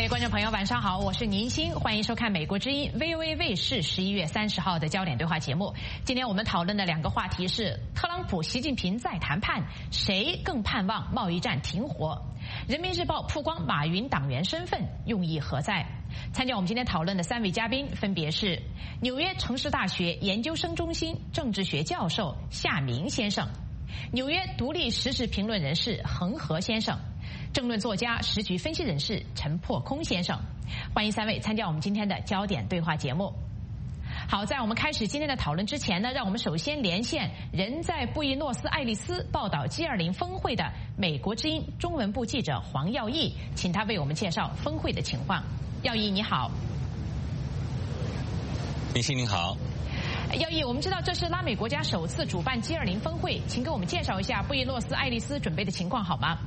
位观众朋友，晚上好，我是宁欣，欢迎收看美国之音 VOA 卫视11月30号的焦点对话节目。今天我们讨论的两个话题是：特朗普、习近平再谈判，谁更盼望贸易战停火？人民日报曝光马云党员身份，用意何在？参加我们今天讨论的三位嘉宾分别是纽约城市大学研究生中心政治学教授夏明先生，纽约独立时事评论人士恒河先生，政论作家、时局分析人士陈破空先生。欢迎三位参加我们今天的焦点对话节目。好，在我们开始今天的讨论之前呢，让我们首先连线人在布宜诺斯艾利斯报道 G20 峰会的美国之音中文部记者黄耀义，请他为我们介绍峰会的情况。耀义你好。 林欣您好。 耀义，我们知道这是拉美国家首次主办 G20 峰会，请给我们介绍一下布宜诺斯艾利斯准备的情况好吗？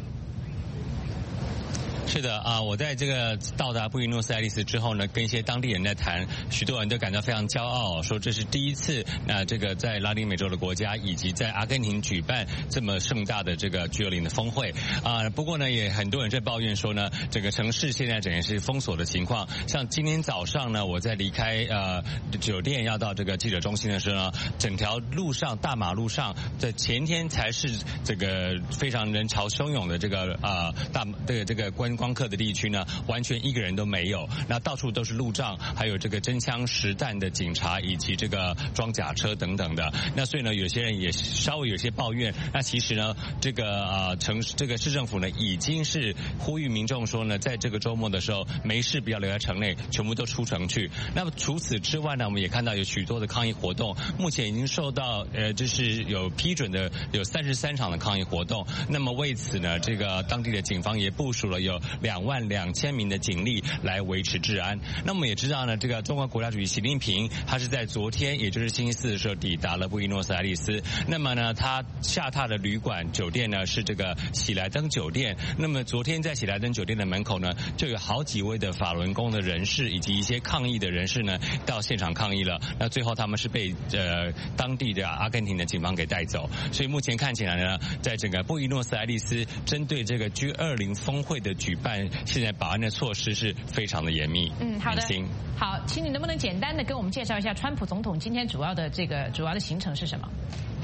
是的啊，我在这个到达布宜诺斯艾利斯之后呢，跟一些当地人在谈，许多人都感到非常骄傲，说这是第一次这个在拉丁美洲的国家以及在阿根廷举办这么盛大的这个 G20 的峰会啊。不过呢，也很多人在抱怨说呢，整个城市现在整个是封锁的情况。像今天早上呢，我在离开酒店要到这个记者中心的时候呢，整条路上大马路上，在前天才是这个非常人潮汹涌的这个这个观光客的地区呢，完全一个人都没有，那到处都是路障，还有这个真枪实弹的警察以及这个装甲车等等的。那所以呢，有些人也稍微有些抱怨。那其实呢，这个这个市政府呢，已经是呼吁民众说呢，在这个周末的时候，没事不要留在城内，全部都出城去。那么除此之外呢，我们也看到有许多的抗议活动，目前已经受到就是有批准的有33场的抗议活动。那么为此呢，这个当地的警方也部署了有22000名的警力来维持治安。那我们也知道呢，这个中国国家主席习近平他是在昨天，也就是星期四的时候抵达了布宜诺斯艾利斯。那么呢，他下榻的旅馆酒店呢是这个喜来登酒店。那么昨天在喜来登酒店的门口呢，就有好几位的法轮功的人士以及一些抗议的人士呢到现场抗议了。那最后他们是被当地的阿根廷的警方给带走。所以目前看起来呢，在整个布宜诺斯艾利斯针对这个 G20 峰会的举办，现在保安的措施是非常的严密。 好的。好，请你能不能简单的跟我们介绍一下川普总统今天主要的行程是什么？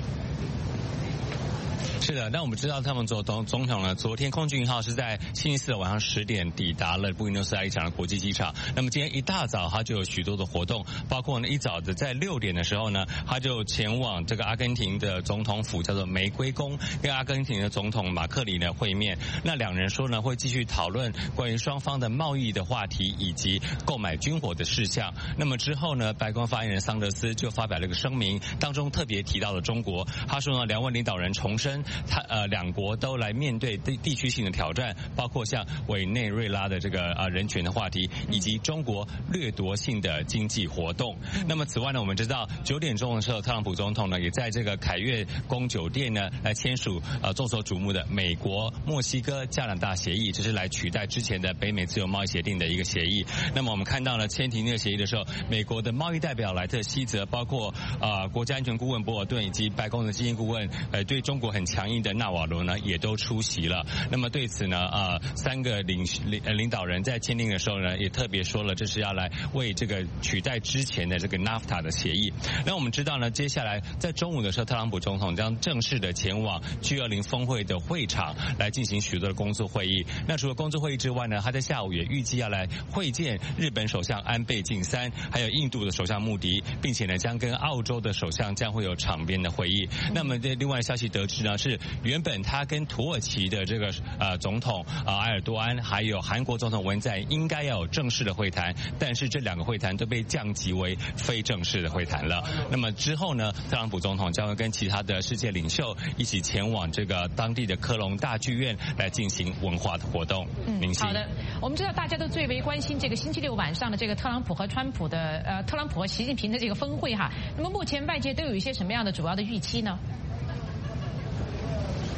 是的，那我们知道他们总统呢，昨天空军一号是在星期四的晚上10点抵达了布宜诺斯艾利斯的国际机场。那么今天一大早他就有许多的活动，包括呢一早的在6点的时候呢，他就前往这个阿根廷的总统府，叫做玫瑰宫，跟阿根廷的总统马克里呢会面。那两人说呢会继续讨论关于双方的贸易的话题以及购买军火的事项。那么之后呢，白宫发言人桑德斯就发表了一个声明，当中特别提到了中国。他说呢，两位领导人重申两国都来面对地区性的挑战，包括像委内瑞拉的这个人权的话题，以及中国掠夺性的经济活动。那么此外呢，我们知道9点钟的时候，特朗普总统呢也在这个凯悦宫酒店呢来签署众所瞩目的美国、墨西哥、加拿大协议，这是来取代之前的北美自由贸易协定的一个协议。那么我们看到了签订这个协议的时候，美国的贸易代表莱特希泽，包括国家安全顾问博尔顿以及白宫的基金顾问对中国很强硬的纳瓦罗呢也都出席了。那么对此呢3个领导人在签订的时候呢也特别说了，这是要来为这个取代之前的这个 NAFTA 的协议。那我们知道呢，接下来在中午的时候，特朗普总统将正式的前往 G20 峰会的会场来进行许多的工作会议。那除了工作会议之外呢，他在下午也预计要来会见日本首相安倍晋三，还有印度的首相穆迪，并且呢将跟澳洲的首相将会有场边的会议。那么这另外的消息得知呢，是原本他跟土耳其的这个总统埃尔多安，还有韩国总统文在寅应该要有正式的会谈，但是这2个会谈都被降级为非正式的会谈了。那么之后呢，特朗普总统将会跟其他的世界领袖一起前往这个当地的科隆大剧院来进行文化的活动。 好的，我们知道大家都最为关心这个星期六晚上的这个特朗普和习近平的这个峰会哈。那么目前外界都有一些什么样的主要的预期呢？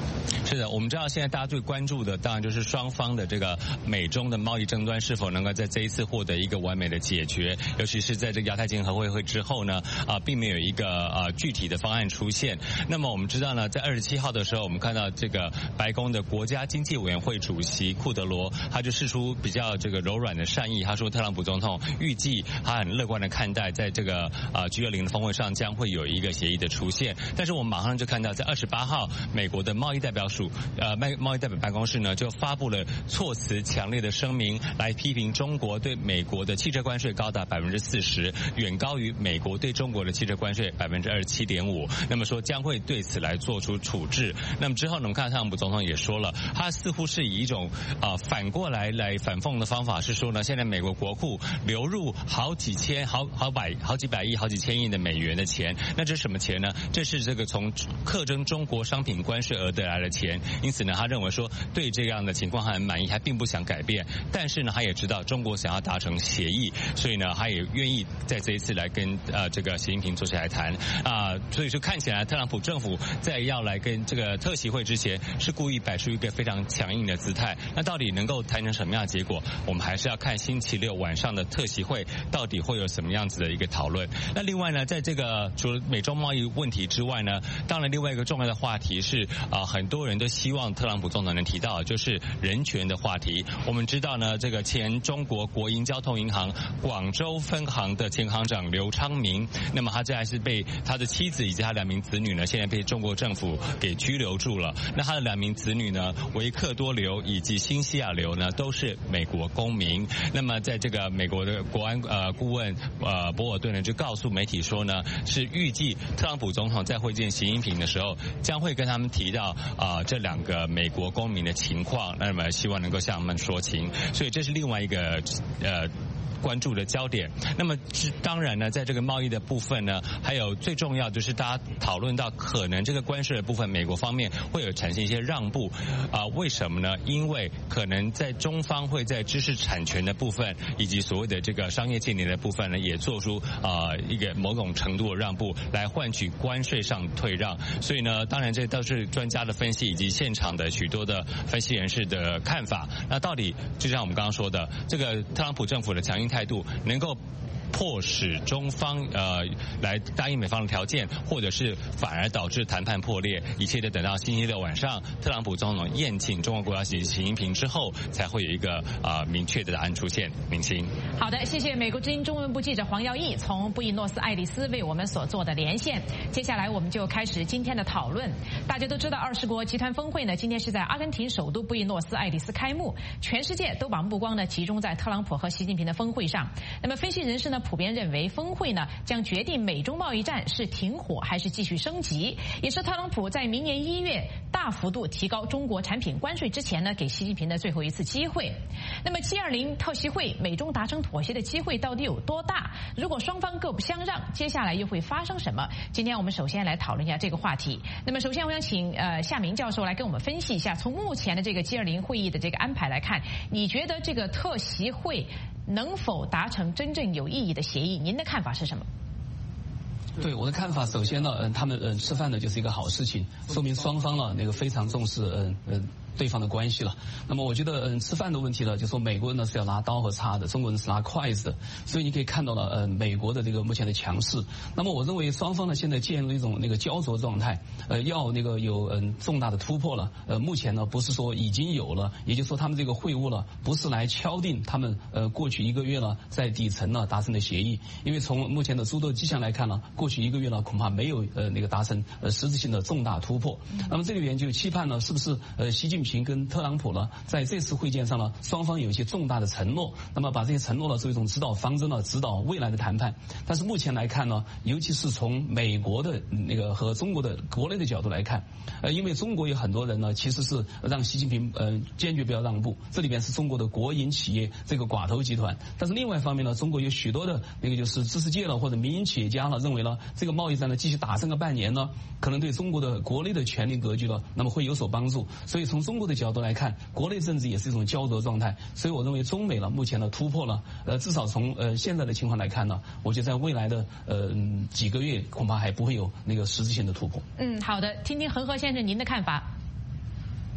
是的，我们知道现在大家最关注的当然就是双方的这个美中的贸易争端是否能够在这一次获得一个完美的解决，尤其是在这个亚太经合会之后呢，并没有一个具体的方案出现。那么我们知道呢，在27号的时候，我们看到这个白宫的国家经济委员会主席库德罗，他就释出比较这个柔软的善意，他说特朗普总统预计他很乐观的看待在这个G20的峰会上将会有一个协议的出现。但是我们马上就看到在28号，美国的贸易代表办公室呢就发布了措辞强烈的声明，来批评中国对美国的汽车关税高达40%，远高于美国对中国的汽车关税27.5%。那么说将会对此来做出处置。那么之后呢，我们看到特朗普总统也说了，他似乎是以一种反过来反讽的方法，是说呢，现在美国国库流入好几百亿、好几千亿的美元的钱，那这是什么钱呢？这是这个从课征中国商品关税而得来的钱。因此呢，他认为说对这样的情况他很满意，他并不想改变。但是呢，他也知道中国想要达成协议，所以呢，他也愿意在这一次来跟这个习近平坐下来谈所以说看起来特朗普政府在要来跟这个特席会之前，是故意摆出一个非常强硬的姿态。那到底能够谈成什么样的结果，我们还是要看星期六晚上的特席会到底会有什么样子的一个讨论。那另外呢，在这个除了美中贸易问题之外呢，当然另外一个重要的话题是很多人都希望特朗普总统能提到，就是人权的话题。我们知道呢，这个前中国国营交通银行广州分行的前行长刘昌明，那么他这还是被他的妻子以及他2名子女呢，现在被中国政府给拘留住了。那他的2名子女呢，维克多刘以及辛西亚刘呢，都是美国公民。那么在这个美国的国安顾问博尔顿呢，就告诉媒体说呢，是预计特朗普总统在会见习近平的时候，将会跟他们提到这2个美国公民的情况，那么希望能够向他们说情。所以这是另外一个关注的焦点。那么当然呢，在这个贸易的部分呢，还有最重要就是大家讨论到可能这个关税的部分，美国方面会有产生一些让步为什么呢？因为可能在中方会在知识产权的部分以及所谓的这个商业间谍的部分呢，也做出一个某种程度的让步，来换取关税上退让。所以呢，当然这都是专家的分析以及现场的许多的分析人士的看法。那到底就像我们刚刚说的，这个特朗普政府的强硬态度能够迫使中方来答应美方的条件，或者是反而导致谈判破裂，一切的等到星期六晚上特朗普总统宴请中国国家主席习近平之后，才会有一个明确的答案出现。明星， 好的，谢谢美国之音中文部记者黄耀义从布宜诺斯艾利斯为我们所做的连线。接下来我们就开始今天的讨论。大家都知道20国集团峰会呢，今天是在阿根廷首都布宜诺斯艾利斯开幕，全世界都把目光呢集中在特朗普和习近平的峰会上。那么分析人士呢普遍认为，峰会呢将决定美中贸易战是停火还是继续升级，也是特朗普在明年1月大幅度提高中国产品关税之前呢给习近平的最后一次机会。那么 G20 特席会美中达成妥协的机会到底有多大？如果双方各不相让，接下来又会发生什么？今天我们首先来讨论一下这个话题。那么首先我想请夏明教授来跟我们分析一下，从目前的这个 G20 会议的这个安排来看，你觉得这个特席会能否达成真正有意义的协议？您的看法是什么？ 对我的看法，首先呢，他们吃饭呢就是一个好事情，说明双方呢非常重视对方的关系了。那么我觉得吃饭的问题呢，就说美国人呢是要拿刀和叉的，中国人是拿筷子的，所以你可以看到了美国的这个目前的强势。那么我认为双方呢现在进入一种焦灼状态，要有重大的突破了。目前呢不是说已经有了，也就是说他们这个会晤了不是来敲定他们过去1个月呢在底层呢达成的协议，因为从目前的诸多迹象来看呢，过去1个月呢恐怕没有达成实质性的重大突破。那么这里边就期盼呢是不是习近平跟特朗普呢在这次会见上呢双方有一些重大的承诺，那么把这些承诺呢作为一种指导方针呢指导未来的谈判。但是目前来看呢，尤其是从美国的和中国的国内的角度来看，因为中国有很多人呢其实是让习近平坚决不要让步，这里边是中国的国营企业这个寡头集团。但是另外一方面呢，中国有许多的就是知识界了或者民营企业家呢认为呢这个贸易战呢继续打上个半年呢，可能对中国的国内的权力格局呢那么会有所帮助。所以从中国的角度来看，国内政治也是一种焦灼状态。所以我认为中美目前的突破了，至少从现在的情况来看呢，我觉得在未来的几个月恐怕还不会有实质性的突破。 好的，听听恒河先生您的看法。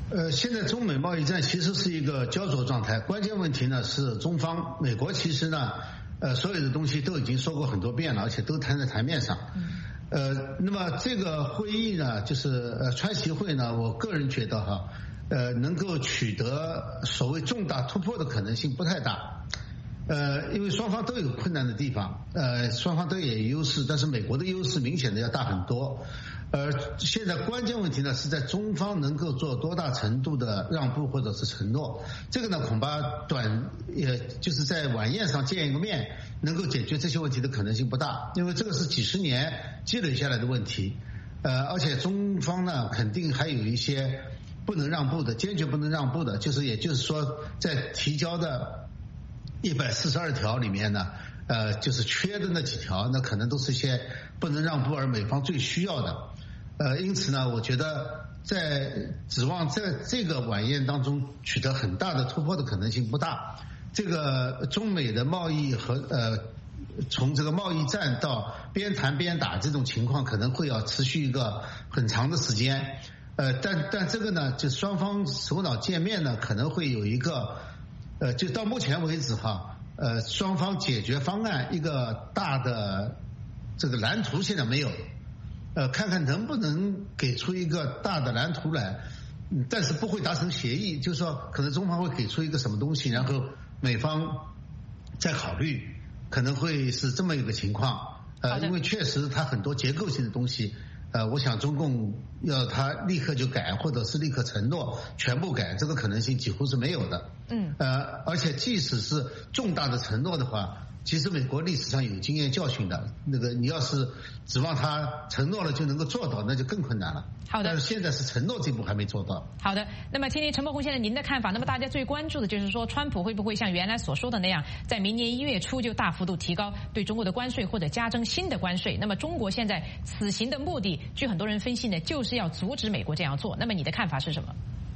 现在中美贸易战其实是一个焦灼状态，关键问题呢是中方，美国其实呢，所有的东西都已经说过很多遍了，而且都摊在台面上。那么这个会议呢，就是川习会呢，我个人觉得哈，能够取得所谓重大突破的可能性不太大。因为双方都有困难的地方，双方都也有优势，但是美国的优势明显的要大很多。现在关键问题呢是在中方能够做多大程度的让步或者是承诺，这个呢恐怕也就是在晚宴上见一个面能够解决这些问题的可能性不大，因为这个是几十年积累下来的问题。而且中方呢肯定还有一些不能让步的，坚决不能让步的，也就是说在提交的142条里面呢，就是缺的那几条，那可能都是一些不能让步而美方最需要的。因此呢，我觉得指望在这个晚宴当中取得很大的突破的可能性不大。这个中美的贸易和从这个贸易战到边谈边打这种情况，可能会要持续一个很长的时间。但这个呢，就双方首脑见面呢，可能会有一个就到目前为止哈，双方解决方案一个大的这个蓝图现在没有。看看能不能给出一个大的蓝图来，但是不会达成协议，就是说可能中方会给出一个什么东西，然后美方再考虑，可能会是这么一个情况。因为确实它很多结构性的东西，我想中共要他立刻就改，或者是立刻承诺全部改，这个可能性几乎是没有的。而且即使是重大的承诺的话，其实美国历史上有经验教训的，那个你要是指望他承诺了就能够做到，那就更困难了。 好的， 但是现在是承诺这步还没做到。 好的，那么听听陈伯宏先生您的看法。那么大家最关注的就是说，川普会不会像原来所说的那样，在明年1月初就大幅度提高对中国的关税，或者加征新的关税？那么中国现在此行的目的，据很多人分析呢，就是要阻止美国这样做。那么你的看法是什么？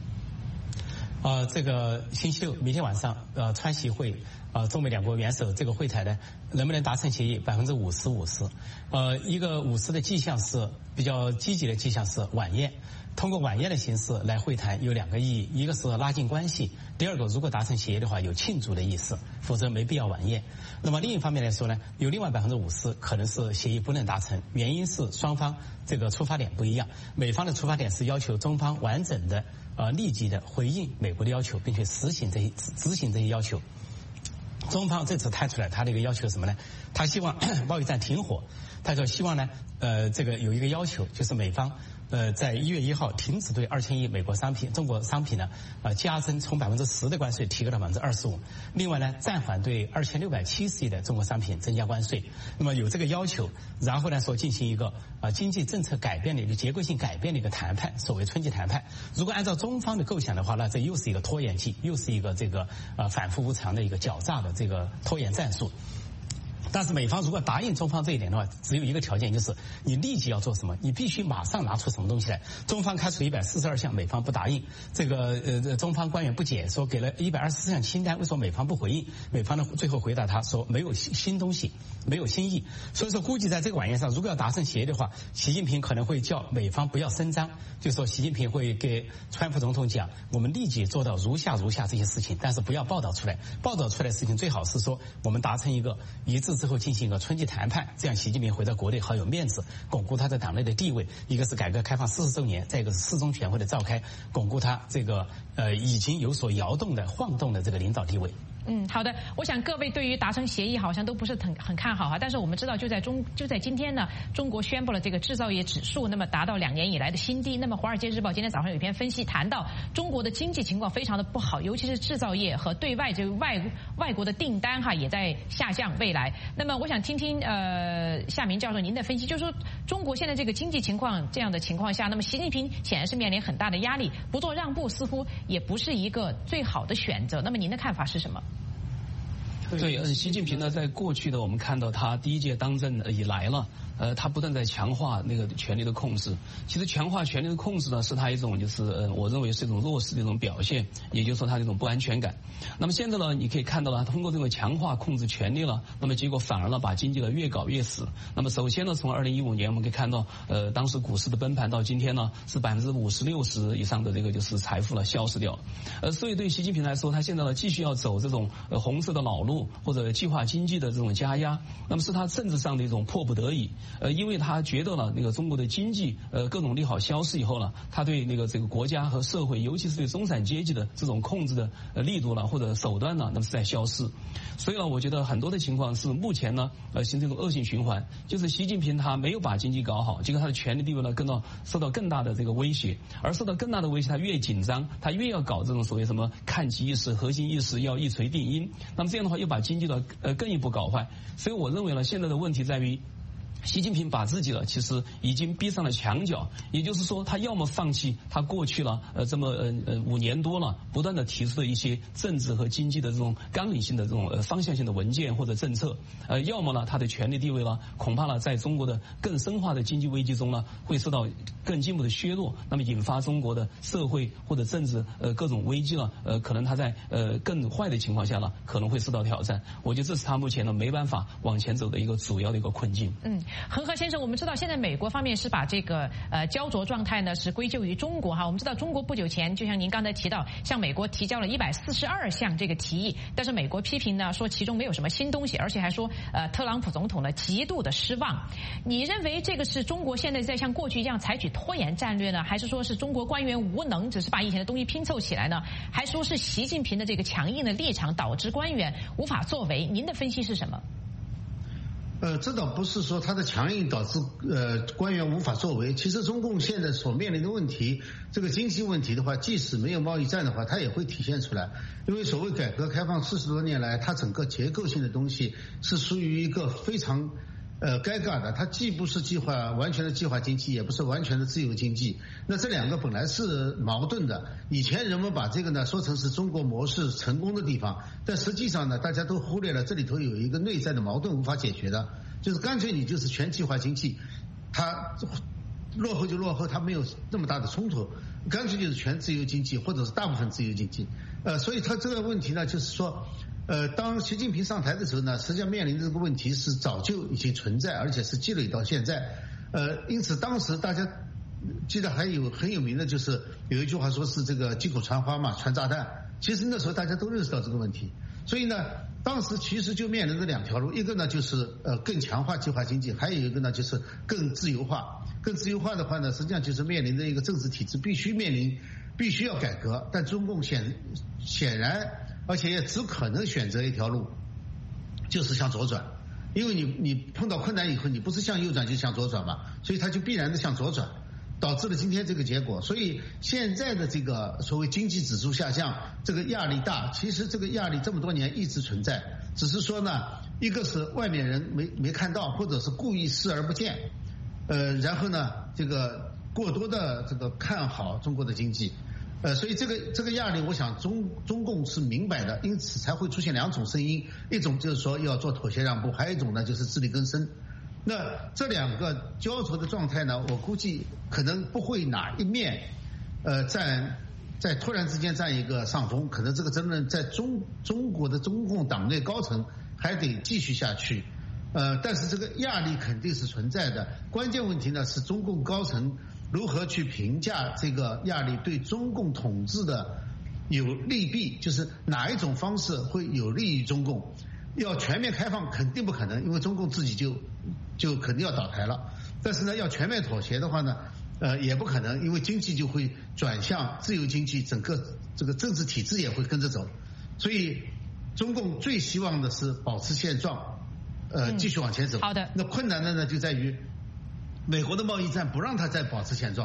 这个星期六明天晚上，川习会，中美两国元首这个会谈呢，能不能达成协议？50-50。一个50的迹象是比较积极的迹象是晚宴。通过晚宴的形式来会谈有2个意义，一个是拉近关系，第二个如果达成协议的话有庆祝的意思，否则没必要晚宴。那么另一方面来说呢，有另外50%可能是协议不能达成，原因是双方这个出发点不一样。美方的出发点是要求中方完整的立即的回应美国的要求，并且执行这些要求。中方这次提出来他的一个要求是什么呢？他希望贸易战停火，他说希望呢这个有一个要求，就是美方在1月1号停止对2000亿美国中国商品呢加征从10%的关税提高到25%。另外呢，暂缓对2670亿的中国商品增加关税。那么有这个要求，然后呢说进行一个经济政策改变的一个结构性改变的一个谈判，所谓春季谈判。如果按照中方的构想的话，那这又是一个拖延计，又是一个这个反复无常的一个狡诈的这个拖延战术。但是美方如果答应中方这一点的话，只有一个条件，就是你立即要做什么，你必须马上拿出什么东西来。中方开出142项，美方不答应，这个中方官员不解，说给了124项清单，为什么美方不回应？美方呢最后回答他说没有新东西，没有新意。所以说估计在这个晚宴上，如果要达成协议的话，习近平可能会叫美方不要声张，就是说习近平会给川普总统讲，我们立即做到如下这些事情，但是不要报道出来。报道出来的事情最好是说我们达成一个一致之后进行一个春季谈判，这样习近平回到国内好有面子，巩固他在党内的地位。一个是改革开放40周年，再一个是4中全会的召开，巩固他这个已经有所摇动的晃动的这个领导地位。 好的，我想各位对于达成协议好像都不是很看好哈，但是我们知道就在今天呢，中国宣布了这个制造业指数那么达到2年以来的新低。那么《华尔街日报》今天早上有一篇分析谈到中国的经济情况非常的不好，尤其是制造业和对外这个外国的订单哈也在下降未来。那么我想听听夏明教授您的分析，就是说中国现在这个经济情况这样的情况下，那么习近平显然是面临很大的压力，不做让步似乎也不是一个最好的选择。那么您的看法是什么？ 对，习近平呢，在过去的我们看到他第一届当政以来了，他不断在强化那个权力的控制。其实强化权力的控制呢，是他一种就是我认为是一种弱势的一种表现，也就是说他这种不安全感。那么现在呢，你可以看到了，通过这种强化控制权力了，那么结果反而呢把经济呢越搞越死。那么首先呢，从2015年我们可以看到，当时股市的崩盘到今天呢，是50%-60%以上的这个就是财富了消失掉。所以对习近平来说，他现在呢继续要走这种红色的老路或者计划经济的这种加压，那么是他政治上的一种迫不得已。因为他觉得了那个中国的经济各种利好消失以后呢，他对那个这个国家和社会，尤其是对中产阶级的这种控制的力度了或者手段呢，那么是在消失。所以呢，我觉得很多的情况是目前呢形成一种恶性循环，就是习近平他没有把经济搞好，结果他的权力地位呢受到更大的这个威胁，而受到更大的威胁，他越紧张，他越要搞这种所谓什么看齐意识、核心意识要一锤定音，那么这样的话又把经济呢更一步搞坏。所以我认为呢，现在的问题在于习近平把自己了其实已经逼上了墙角，也就是说他要么放弃他过去了这么5年多了不断的提出的一些政治和经济的这种纲领性的这种方向性的文件或者政策，要么呢他的权力地位呢恐怕呢在中国的更深化的经济危机中呢会受到更进一步的削弱，那么引发中国的社会或者政治各种危机呢可能他在更坏的情况下呢可能会受到挑战。我觉得这是他目前呢没办法往前走的一个主要的一个困境。 恒河先生，我们知道现在美国方面是把这个焦灼状态呢是归咎于中国哈。我们知道中国不久前就像您刚才提到，向美国提交了142项这个提议，但是美国批评呢说其中没有什么新东西，而且还说特朗普总统呢极度的失望。你认为这个是中国现在在像过去一样采取拖延战略呢，还是说是中国官员无能，只是把以前的东西拼凑起来呢？还说是习近平的这个强硬的立场导致官员无法作为？您的分析是什么？ 这倒不是说他的强硬导致官员无法作为。其实中共现在所面临的问题，这个经济问题的话，即使没有贸易战的话，它也会体现出来。因为所谓改革开放40多年来，它整个结构性的东西是属于一个非常尴尬的，它既不是完全的计划经济，也不是完全的自由经济。那这两个本来是矛盾的。以前人们把这个呢说成是中国模式成功的地方，但实际上呢，大家都忽略了这里头有一个内在的矛盾无法解决的，就是干脆你就是全计划经济，它落后就落后，它没有那么大的冲突，干脆就是全自由经济或者是大部分自由经济。所以它这个问题呢，就是说当习近平上台的时候呢，实际上面临的这个问题是早就已经存在，而且是积累到现在。因此当时大家记得还有很有名的就是有一句话说是这个击鼓传花嘛，传炸弹。其实那时候大家都认识到这个问题，所以呢，当时其实就面临着2条路，一个呢就是更强化计划经济，还有一个呢就是更自由化。更自由化的话呢，实际上就是面临着一个政治体制必须要改革，但中共显然而且也只可能选择一条路，就是向左转。因为你碰到困难以后，你不是向右转就向左转嘛，所以它就必然的向左转，导致了今天这个结果。所以现在的这个所谓经济指数下降，这个压力大，其实这个压力这么多年一直存在，只是说呢，一个是外面人没看到，或者是故意视而不见，然后呢，这个过多的这个看好中国的经济。所以这个压力，我想中共是明白的，因此才会出现2种声音，一种就是说要做妥协让步，还有一种呢就是自力更生。那这2个焦灼的状态呢，我估计可能不会哪一面在突然之间占一个上风，可能这个争论在中国的中共党内高层还得继续下去。但是这个压力肯定是存在的，关键问题呢是中共高层如何去评价这个压力对中共统治的有利弊，就是哪一种方式会有利于中共。要全面开放肯定不可能，因为中共自己就肯定要倒台了。但是呢，要全面妥协的话呢，也不可能，因为经济就会转向自由经济，整个这个政治体制也会跟着走。所以中共最希望的是保持现状，继续往前走。 好的。 那困难的呢就在于美国的贸易战不让它再保持现状了，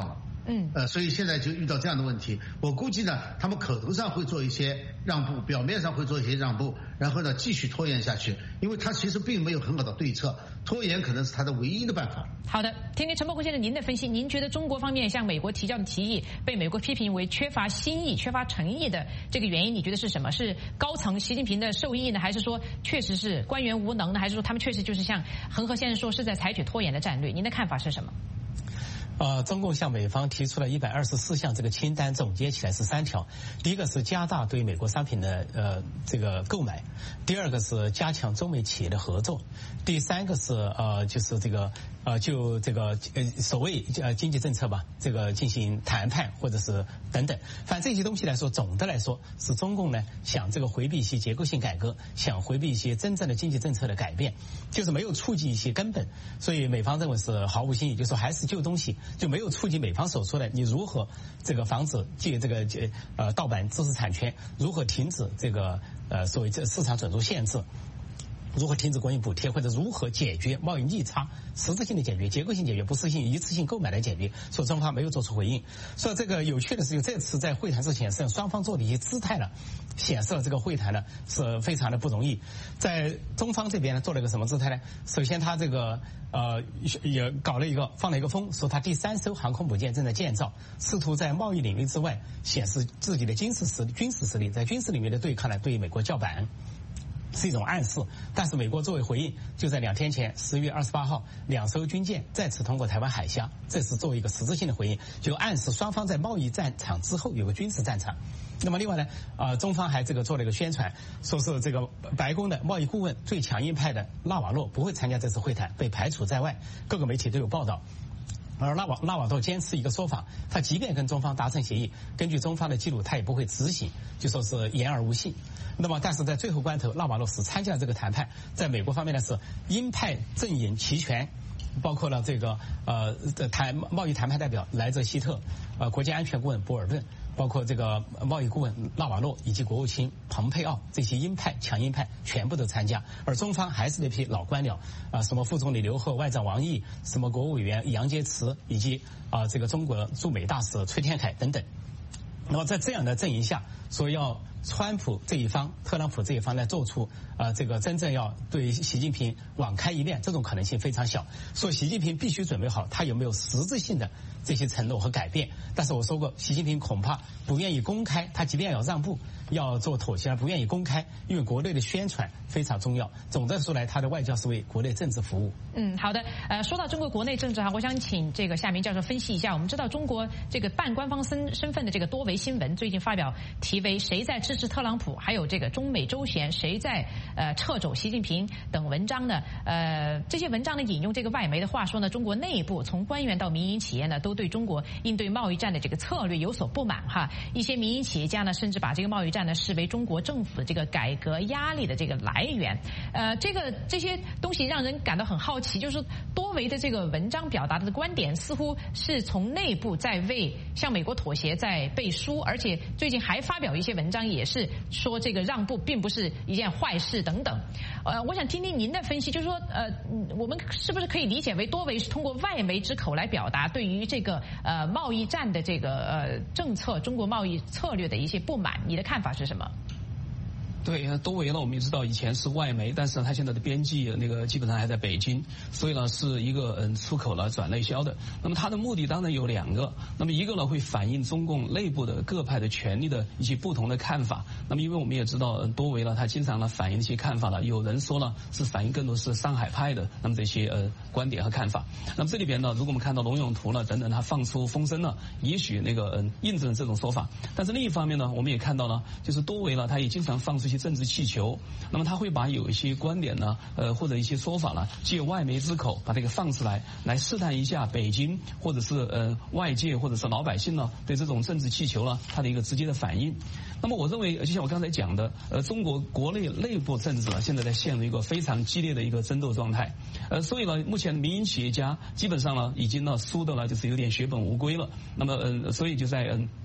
所以现在就遇到这样的问题。我估计呢，他们口头上会做一些让步，表面上会做一些让步，然后呢继续拖延下去，因为他其实并没有很好的对策，拖延可能是他的唯一的办法。 好的，听听陈伯坤先生您的分析，您觉得中国方面向美国提交的提议被美国批评为缺乏新意、缺乏诚意的这个原因，你觉得是什么？是高层习近平的授意呢，还是说确实是官员无能呢，还是说他们确实就是像恒河先生说是在采取拖延的战略？您的看法是什么？ 中共向美方提出了124项这个清单，总结起来是3条。第一个是加大对美国商品的这个购买，第二个是加强中美企业的合作，第三个是就是这个就这个所谓经济政策吧，这个进行谈判或者是等等。反正这些东西来说，总的来说是中共呢想这个回避一些结构性改革，想回避一些真正的经济政策的改变，就是没有触及一些根本。所以美方认为是毫无新意，就是说还是旧东西。就没有触及美方所说的你如何这个防止这个盗版知识产权，如何停止这个所谓市场准入限制，如何停止国营补贴，或者如何解决贸易逆差，实质性的解决，结构性解决，不是一次性购买来解决。所以中方没有做出回应。所以这个有趣的是，这次在会谈是显示双方做的一些姿态呢，显示了这个会谈呢是非常的不容易。在中方这边呢做了一个什么姿态呢？首先他这个也放了一个风，说他第3艘航空母舰正在建造，试图在贸易领域之外显示自己的军事实力，在军事领域的对抗呢对美国叫板。是一种暗示，但是美国作为回应，就在2天前10月28号，2艘军舰再次通过台湾海峡，这是作为一个实质性的回应，就暗示双方在贸易战场之后有个军事战场。那么另外呢，中方还这个做了一个宣传，说是这个白宫的贸易顾问最强硬派的纳瓦洛不会参加这次会谈，被排除在外，各个媒体都有报道。而纳瓦洛坚持一个说法，他即便跟中方达成协议，根据中方的记录，他也不会执行，就说是言而无信。那么，但是在最后关头，纳瓦洛是参加了这个谈判。在美国方面呢，是鹰派阵营齐全，包括了这个贸易谈判代表莱泽希特，国家安全顾问博尔顿，包括这个贸易顾问纳瓦洛以及国务卿蓬佩奥，这些鹰派强硬派全部都参加。而中方还是那批老官僚，什么副总理刘鹤、外长王毅，什么国务委员杨洁篪，以及这个中国驻美大使崔天凯等等。那么在这样的阵营下，说要川普这一方、特朗普这一方来做出这个真正要对习近平网开一面，这种可能性非常小。说习近平必须准备好，他有没有实质性的这些承诺和改变？但是我说过，习近平恐怕不愿意公开，他即便要让步、要做妥协，不愿意公开，因为国内的宣传非常重要。总的说来，他的外交是为国内政治服务。 好的。说到中国国内政治我想请这个夏明教授分析一下。我们知道中国这个半官方身份的这个多维新闻最近发表题为"谁在支持特朗普"，还有这个中美周旋谁在掣肘习近平等文章呢。这些文章呢引用这个外媒的话说呢，中国内部从官员到民营企业呢都对中国应对贸易战的这个策略有所不满哈。一些民营企业家呢甚至把这个贸易战呢视为中国政府的这个改革压力的这个来源。这些东西让人感到很好奇，就是多维的这个文章表达的观点似乎是从内部在为向美国妥协在背书，而且最近还发表一些文章也是说这个让步并不是一件坏事等等。我想听听您的分析，就是说我们是不是可以理解为多维是通过外媒之口来表达对于这个贸易战的这个政策、中国贸易策略的一些不满？你的看法是什么？ 对，多维呢，我们也知道以前是外媒，但是它现在的编辑那个基本上还在北京，所以呢是一个出口了转内销的。那么它的目的当然有2个，那么一个呢会反映中共内部的各派的权力的一些不同的看法。那么因为我们也知道多维呢，它经常呢反映一些看法了，有人说呢是反映更多是上海派的那么这些观点和看法。那么这里边呢，如果我们看到龙永图呢等等，他放出风声呢，也许那个印证这种说法。但是另一方面呢，我们也看到呢，就是多维呢，他也经常放出一些政治气球，那么他会把有一些观点呢，或者一些说法呢，借外媒之口把这个放出来，来试探一下北京或者是外界或者是老百姓呢对这种政治气球呢它的一个直接的反应。那么我认为，就像我刚才讲的，中国国内部政治呢现在在陷入一个非常激烈的一个争斗状态，所以呢，目前民营企业家基本上呢已经呢输的呢就是有点血本无归了。那么所以就在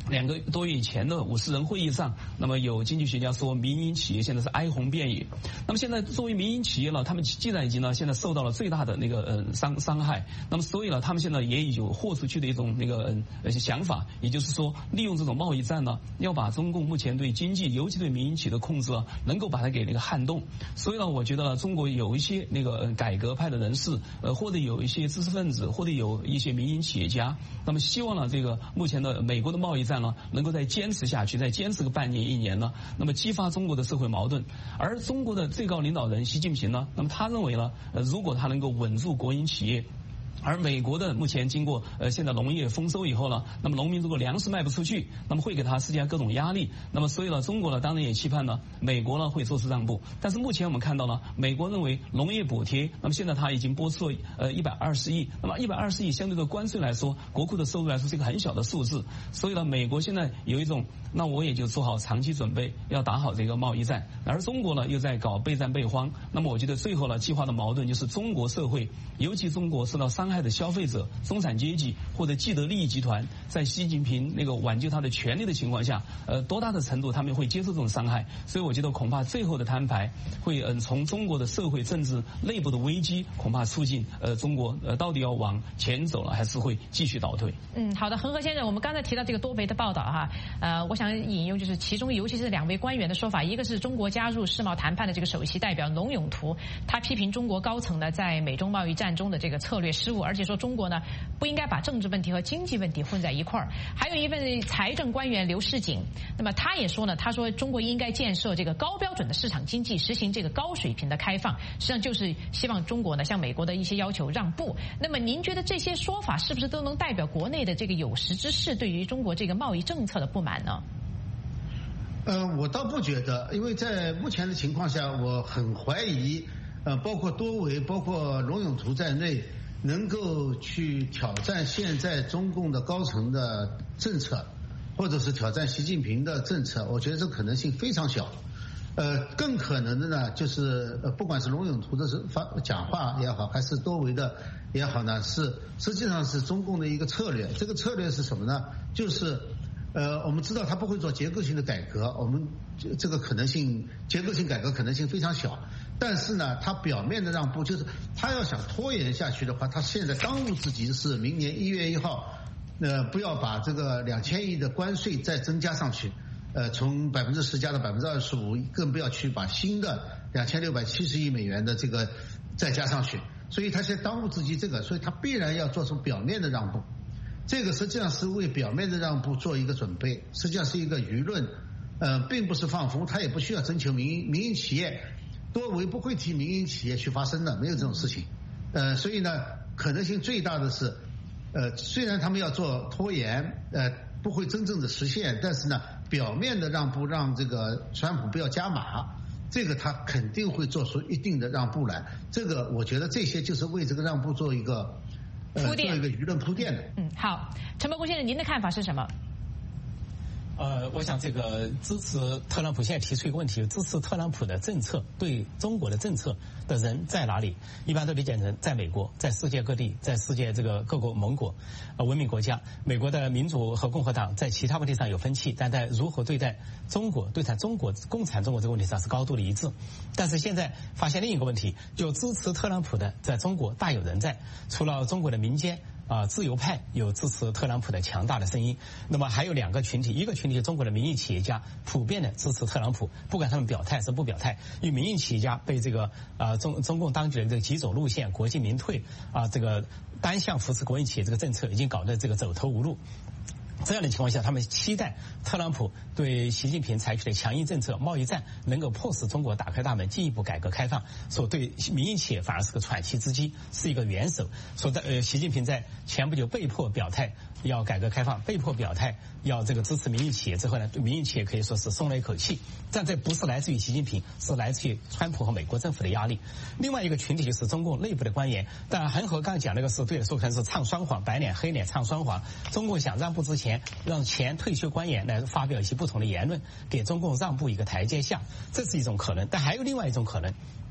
2个多月以前的50人会议上，那么有经济学家说民营企业现在是哀鸿遍野。那么现在作为民营企业呢，他们既然已经呢现在受到了最大的那个伤害，那么所以呢他们现在也有豁出去的一种那个想法，也就是说利用这种贸易战呢，要把中共目前对经济尤其对民营企业的控制能够把它给那个撼动。所以呢我觉得中国有一些那个改革派的人士，或者有一些知识分子，或者有一些民营企业家，那么希望呢这个目前的美国的贸易战呢能够再坚持下去，再坚持个半年1年呢，那么激发中国的社会矛盾。而中国的最高领导人习近平呢，那么他认为呢，如果他能够稳住国营企业，而美国的目前经过现在农业丰收以后呢，那么农民如果粮食卖不出去，那么会给他施加各种压力。那么所以呢，中国呢当然也期盼呢，美国呢会做出让步。但是目前我们看到呢，美国认为农业补贴，那么现在他已经拨出了120亿，那么120亿相对的关税来说，国库的收入来说是一个很小的数字。所以呢，美国现在有一种，那我也就做好长期准备，要打好这个贸易战。而中国呢又在搞备战备荒。那么我觉得最后呢，激化的矛盾就是中国社会，尤其中国受到伤害的消费者、中产阶级或者既得利益集团，在习近平那个挽救他的权利的情况下，多大的程度他们会接受这种伤害？所以我觉得恐怕最后的摊牌会从中国的社会政治内部的危机，恐怕促进中国到底要往前走了，还是会继续倒退？ 好的，恒河先生，我们刚才提到这个多维的报道哈，我想引用就是其中尤其是2位官员的说法，一个是中国加入世贸谈判的这个首席代表龙永图，他批评中国高层呢在美中贸易战中的这个策略失误，而且说中国呢不应该把政治问题和经济问题混在一块儿。还有一位财政官员刘世锦，那么他也说呢，他说中国应该建设这个高标准的市场经济，实行这个高水平的开放，实际上就是希望中国呢向美国的一些要求让步。那么您觉得这些说法是不是都能代表国内的这个有识之士对于中国这个贸易政策的不满呢？ 我倒不觉得，因为在目前的情况下，我很怀疑，包括多维、包括龙永图在内，能够去挑战现在中共的高层的政策，或者是挑战习近平的政策，我觉得这可能性非常小。更可能的呢，就是不管是龙永图的讲话也好，还是多维的也好呢，实际上是中共的一个策略。这个策略是什么呢？就是我们知道他不会做结构性的改革，我们这个可能性，结构性改革可能性非常小。但是呢，他表面的让步，就是他要想拖延下去的话，他现在当务之急是明年1月1号，不要把这个2000亿的关税再增加上去，从10%加到25%，更不要去把新的2670亿美元的这个再加上去。所以他现在当务之急这个，所以他必然要做出表面的让步。这个实际上是为表面的让步做一个准备，实际上是一个舆论，并不是放风，他也不需要征求民营企业，多维不会替民营企业去发声的，没有这种事情。所以呢，可能性最大的是，虽然他们要做拖延，不会真正的实现，但是呢，表面的让步让这个川普不要加码，这个他肯定会做出一定的让步来。这个我觉得这些就是为这个让步做一个铺垫， 做一个舆论铺垫的。 好，陈伯公先生，您的看法是什么？ 我想这个支持特朗普现在提出一个问题，支持特朗普的政策对中国的政策的人在哪里？一般都理解成在美国，在世界各地，在世界这个各国盟国、文明国家。美国的民主和共和党在其他问题上有分歧，但在如何对待中国、对待中国共产中国这个问题上是高度的一致。但是现在发现另一个问题，就支持特朗普的在中国大有人在，除了中国的民间。自由派有支持特朗普的强大的声音，那么还有2个群体，一个群体是中国的民营企业家，普遍的支持特朗普，不管他们表态是不表态，因为民营企业家被这个中共当局的这个极左路线、国进民退这个单向扶持国营企业这个政策已经搞得这个走投无路。这样的情况下，他们期待特朗普对习近平采取的强硬政策、贸易战能够迫使中国打开大门，进一步改革开放。说对民营企业反而是个喘息之机，是一个元首。说习近平在前不久被迫表态要改革开放，被迫表态要这个支持民营企业之后呢，对民营企业可以说是松了一口气。但这不是来自于习近平，是来自于川普和美国政府的压力。另外一个群体就是中共内部的官员。但恒河刚才讲那个是对的，说可能是唱双簧，白脸黑脸唱双簧。中共想让步之前，让前退休官员来发表一些不同的言论，给中共让步一个台阶下，这是一种可能。但还有另外一种可能，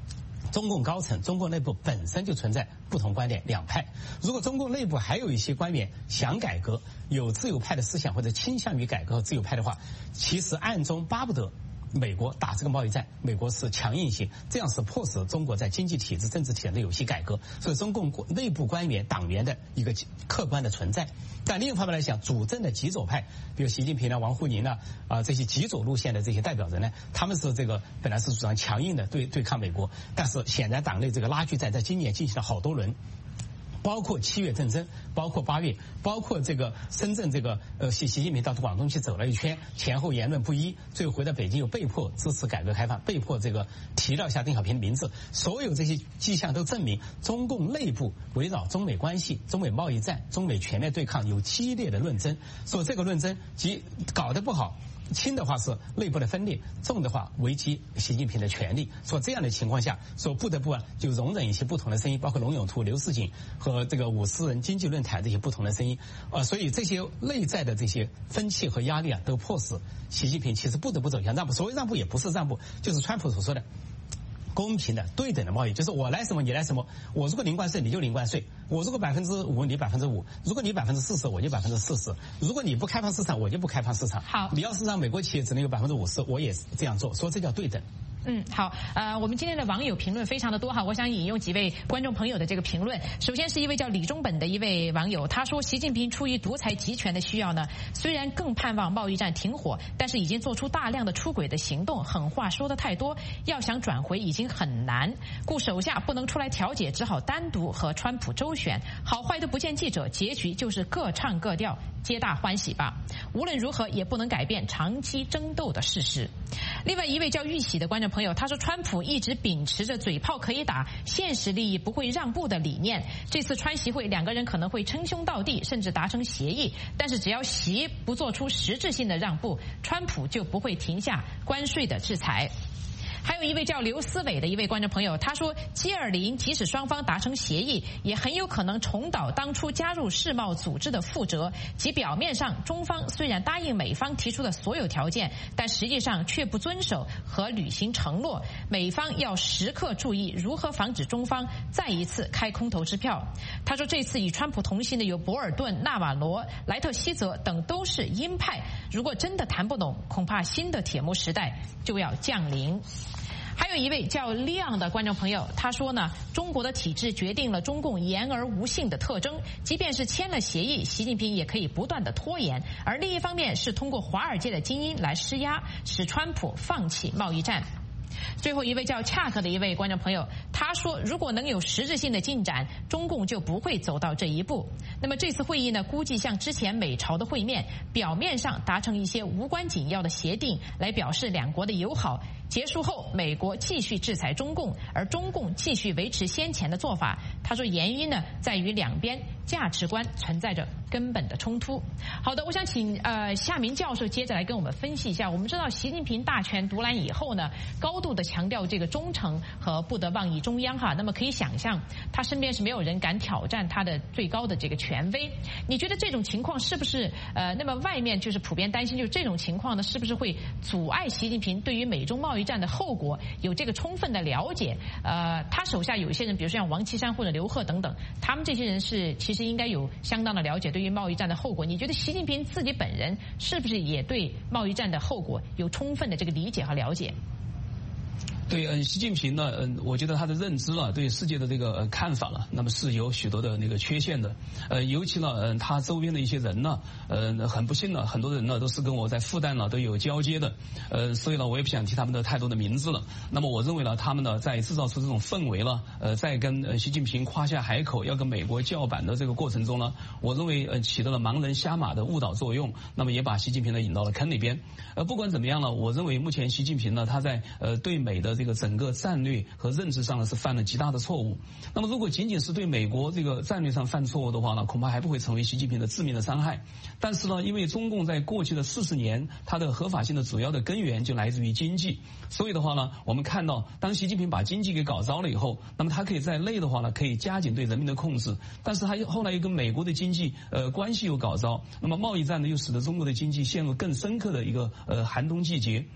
中共高层、中共内部本身就存在不同观点两派。如果中共内部还有一些官员想改革，有自由派的思想或者倾向于改革和自由派的话，其实暗中巴不得美国打这个贸易战，美国是强硬性，这样是迫使中国在经济体制、政治体制有些改革。所以中共内部官员、党员的一个客观的存在。但另一方面来讲，主政的极左派，比如习近平啊、王沪宁啊这些极左路线的这些代表人呢，他们是这个本来是主张强硬的对抗美国，但是显然党内这个拉锯战在今年进行了好多轮。包括7月政争，包括8月，包括这个深圳这个习近平到广东去走了一圈，前后言论不一，最后回到北京又被迫支持改革开放，被迫这个提了一下邓小平的名字。所有这些迹象都证明，中共内部围绕中美关系、中美贸易战、中美全面对抗有激烈的论争。所以这个论争搞得不好，轻的话是内部的分裂，重的话危及习近平的权利。说这样的情况下，说不得不就容忍一些不同的声音，包括龙永图、刘世锦和这个50人经济论坛这些不同的声音。所以这些内在的这些分歧和压力都迫使习近平其实不得不走向让步。所谓让步也不是让步，就是川普所说的公平的、对等的贸易，就是我来什么你来什么，我如果零关税你就零关税，我如果5%你5%，如果你40%我就40%，如果你不开放市场我就不开放市场。 好， 你要是让美国企业只能有50%，我也这样做，说这叫对等。 好，我们今天的网友评论非常的多哈，我想引用几位观众朋友的这个评论。首先是一位叫李中本的一位网友，他说习近平出于独裁集权的需要呢，虽然更盼望贸易战停火，但是已经做出大量的出轨的行动，狠话说的太多，要想转回已经很难，故手下不能出来调解，只好单独和川普周旋，好坏都不见记者，结局就是各唱各调，皆大欢喜吧。无论如何也不能改变长期争斗的事实。另外一位叫玉喜的观众朋友，他说川普一直秉持着嘴炮可以打，现实利益不会让步的理念，这次川习会两个人可能会称兄道弟，甚至达成协议，但是只要习不做出实质性的让步，川普就不会停下关税的制裁。还有一位叫刘思伟的一位观众朋友，他说G20即使双方达成协议，也很有可能重蹈当初加入世贸组织的覆辙，即表面上中方虽然答应美方提出的所有条件，但实际上却不遵守和履行承诺，美方要时刻注意如何防止中方再一次开空头支票。他说这次与川普同行的有博尔顿、纳瓦罗、莱特希泽等都是鹰派，如果真的谈不拢，恐怕新的铁幕时代就要降临。还有一位叫利昂的观众朋友，他说呢，中国的体制决定了中共言而无信的特征，即便是签了协议，习近平也可以不断的拖延，而另一方面是通过华尔街的精英来施压，使川普放弃贸易战。最后一位叫恰克的一位观众朋友，他说如果能有实质性的进展，中共就不会走到这一步。那么这次会议呢，估计像之前美朝的会面，表面上达成一些无关紧要的协定来表示两国的友好，结束后美国继续制裁中共，而中共继续维持先前的做法。他说原因呢在于两边价值观存在着根本的冲突。好的，我想请夏明教授接着来跟我们分析一下。我们知道习近平大权独揽以后呢，高度的强调这个忠诚和不得忘记中央哈，那么可以想象他身边是没有人敢挑战他的最高的这个权威。你觉得这种情况是不是那么外面就是普遍担心，就是这种情况呢是不是会阻碍习近平对于美中贸易战的后果有这个充分的了解？他手下有一些人，比如说像王岐山或者刘鹤等等，他们这些人是其实应该有相当的了解对于贸易战的后果。你觉得习近平自己本人是不是也对贸易战的后果有充分的这个理解和了解？ 对，习近平呢，我觉得他的认知了，对世界的这个看法了，那么是有许多的那个缺陷的。尤其呢，他周边的一些人呢，很不幸呢，很多人呢都是跟我在复旦呢都有交接的，所以呢，我也不想提他们的太多的名字了。那么我认为呢，他们呢在制造出这种氛围了，在跟习近平夸下海口，要跟美国叫板的这个过程中呢，我认为起到了盲人瞎马的误导作用，那么也把习近平呢引到了坑里边。不管怎么样呢，我认为目前习近平呢，他在对美的这个整个战略和认知上呢是犯了极大的错误。那么如果仅仅是对美国这个战略上犯错误的话呢，恐怕还不会成为习近平的致命的伤害。但是呢，因为中共在过去的40年，它的合法性的主要的根源就来自于经济，所以的话呢，我们看到当习近平把经济给搞糟了以后，那么他可以在内的话呢，可以加紧对人民的控制，但是他后来又跟美国的经济关系又搞糟，那么贸易战呢又使得中国的经济陷入更深刻的一个寒冬季节。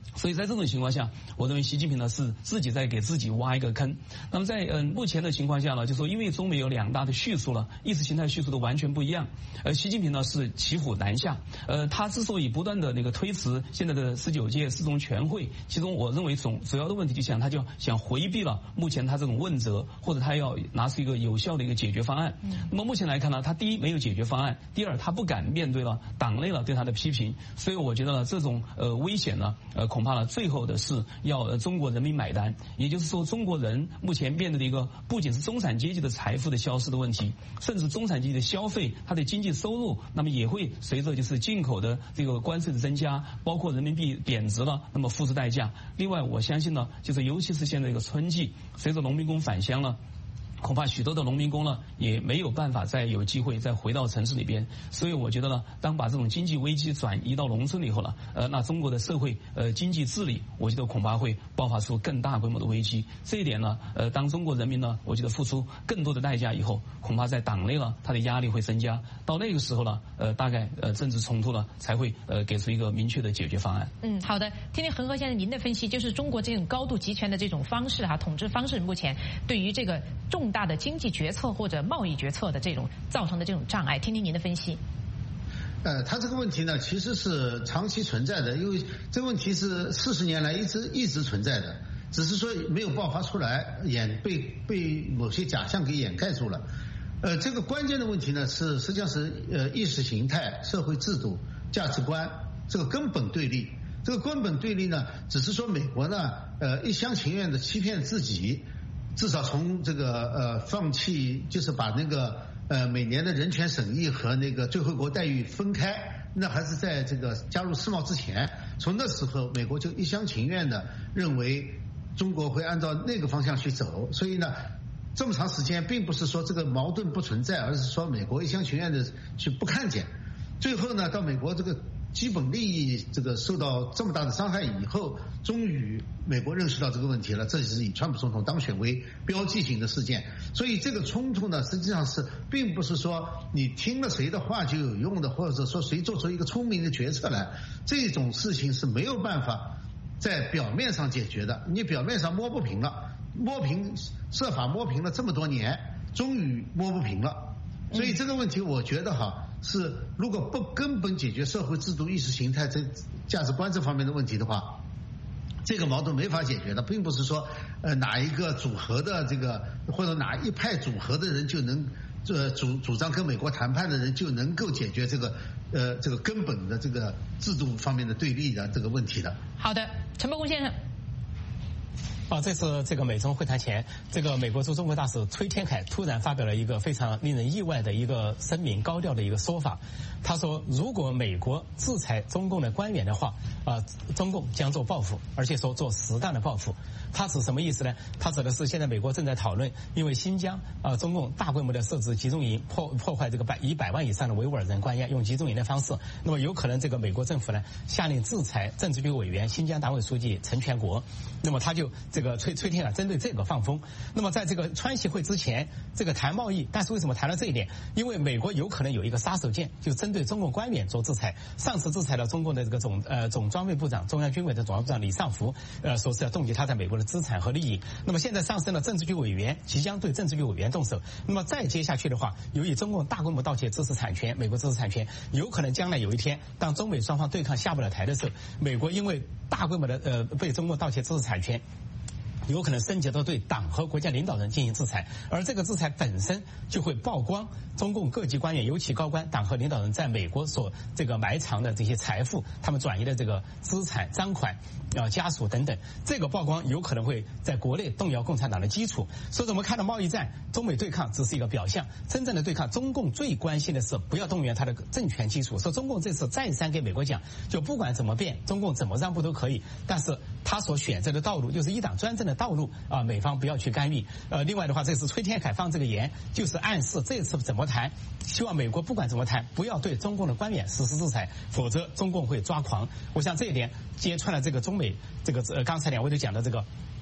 所以在这种情况下，我认为习近平呢是自己在给自己挖一个坑。那么在目前的情况下呢，就说因为中美有2大的叙述了，意识形态叙述都完全不一样。习近平呢是骑虎难下。他之所以不断的那个推迟现在的19届4中全会，其中我认为主要的问题他就想回避了目前他这种问责，或者他要拿出一个有效的一个解决方案。那么目前来看呢，他第一没有解决方案，第二他不敢面对了党内了对他的批评，所以我觉得呢这种危险呢恐怕呢最后的是要中国人民买单。也就是说，中国人目前面对的一个不仅是中产阶级的财富的消失的问题，甚至中产阶级的消费，它的经济收入，那么也会随着就是进口的这个关税的增加，包括人民币贬值了，那么付出代价。另外，我相信呢，就是尤其是现在这个春季，随着农民工返乡了，恐怕许多的农民工呢也没有办法再有机会再回到城市里边。所以我觉得呢，当把这种经济危机转移到农村以后呢，那中国的社会经济治理，我觉得恐怕会爆发出更大规模的危机。这一点呢，当中国人民呢，我觉得付出更多的代价以后，恐怕在党内呢，他的压力会增加。到那个时候呢，大概政治冲突呢才会给出一个明确的解决方案。 好的，听听恒河先生您的分析，就是中国这种高度集权的这种方式统治方式，目前对于这个重大的经济决策或者贸易决策的这种造成的这种障碍，听听您的分析。 他这个问题呢，其实是长期存在的，因为这个问题是40年来一直存在的，只是说没有爆发出来，被某些假象给掩盖住了。这个关键的问题呢，实际上是意识形态、社会制度、价值观这个根本对立。这个根本对立呢，只是说美国呢一厢情愿的欺骗自己，至少从这个放弃，就是把那个每年的人权审议和那个最惠国待遇分开，那还是在这个加入世贸之前。从那时候，美国就一厢情愿的认为中国会按照那个方向去走，所以呢，这么长时间并不是说这个矛盾不存在，而是说美国一厢情愿的去不看见。最后呢，到美国这个基本利益这个受到这么大的伤害以后，终于美国认识到这个问题了，这是以川普总统当选为标记性的事件。所以这个冲突呢，实际上是并不是说你听了谁的话就有用的，或者说谁做出一个聪明的决策来，这种事情是没有办法在表面上解决的。你表面上摸不平了，设法摸平了这么多年，终于摸不平了。所以这个问题我觉得是如果不根本解决社会制度、意识形态、价值观这方面的问题的话，这个矛盾没法解决的。并不是说哪一个组合的这个或者哪一派组合的人就能主张跟美国谈判的人就能够解决这个根本的这个制度方面的对立的这个问题的。 好的，陈伯公先生。 这次这个美中会谈前，这个美国驻中国大使崔天凯突然发表了一个非常令人意外的一个声明，高调的一个说法。他说，如果美国制裁中共的官员的话，中共将做报复，而且说做适当的报复。他指什么意思呢？他指的是现在美国正在讨论，因为新疆中共大规模的设置集中营，破坏这个100万以上的维吾尔人关押，用集中营的方式，那么有可能这个美国政府呢下令制裁政治局委员、新疆党委书记陈全国。那么他就这个崔天凯针对这个放风。那么在这个川习会之前，这个谈贸易，但是为什么谈到这一点？因为美国有可能有一个杀手锏，就针对中共官员做制裁。上次制裁了中共的这个总装备部长、中央军委的总参谋部长李尚福，说是要冻结他在美国的资产和利益。那么现在上升了政治局委员，即将对政治局委员动手。那么再接下去的话，由于中共大规模盗窃知识产权，美国知识产权，有可能将来有一天，当中美双方对抗下不了台的时候，美国因为大规模的被中共盗窃知识产权，有可能升级到对党和国家领导人进行制裁，而这个制裁本身就会曝光中共各级官员，尤其高官、党和领导人在美国所这个埋藏的这些财富，他们转移的这个资产、赃款、家属等等，这个曝光有可能会在国内动摇共产党的基础。所以我们看到贸易战、中美对抗只是一个表象，真正的对抗，中共最关心的是不要动员他的政权基础。说中共这次再三给美国讲，就不管怎么变，中共怎么让步都可以，但是他所选择的道路就是一党专政的道路美方不要去干预。另外的话，这次崔天凯放这个言，就是暗示这次怎么谈，希望美国不管怎么谈，不要对中共的官员实施制裁，否则中共会抓狂。我想这一点揭穿了这个中美这个刚才两位都讲的这个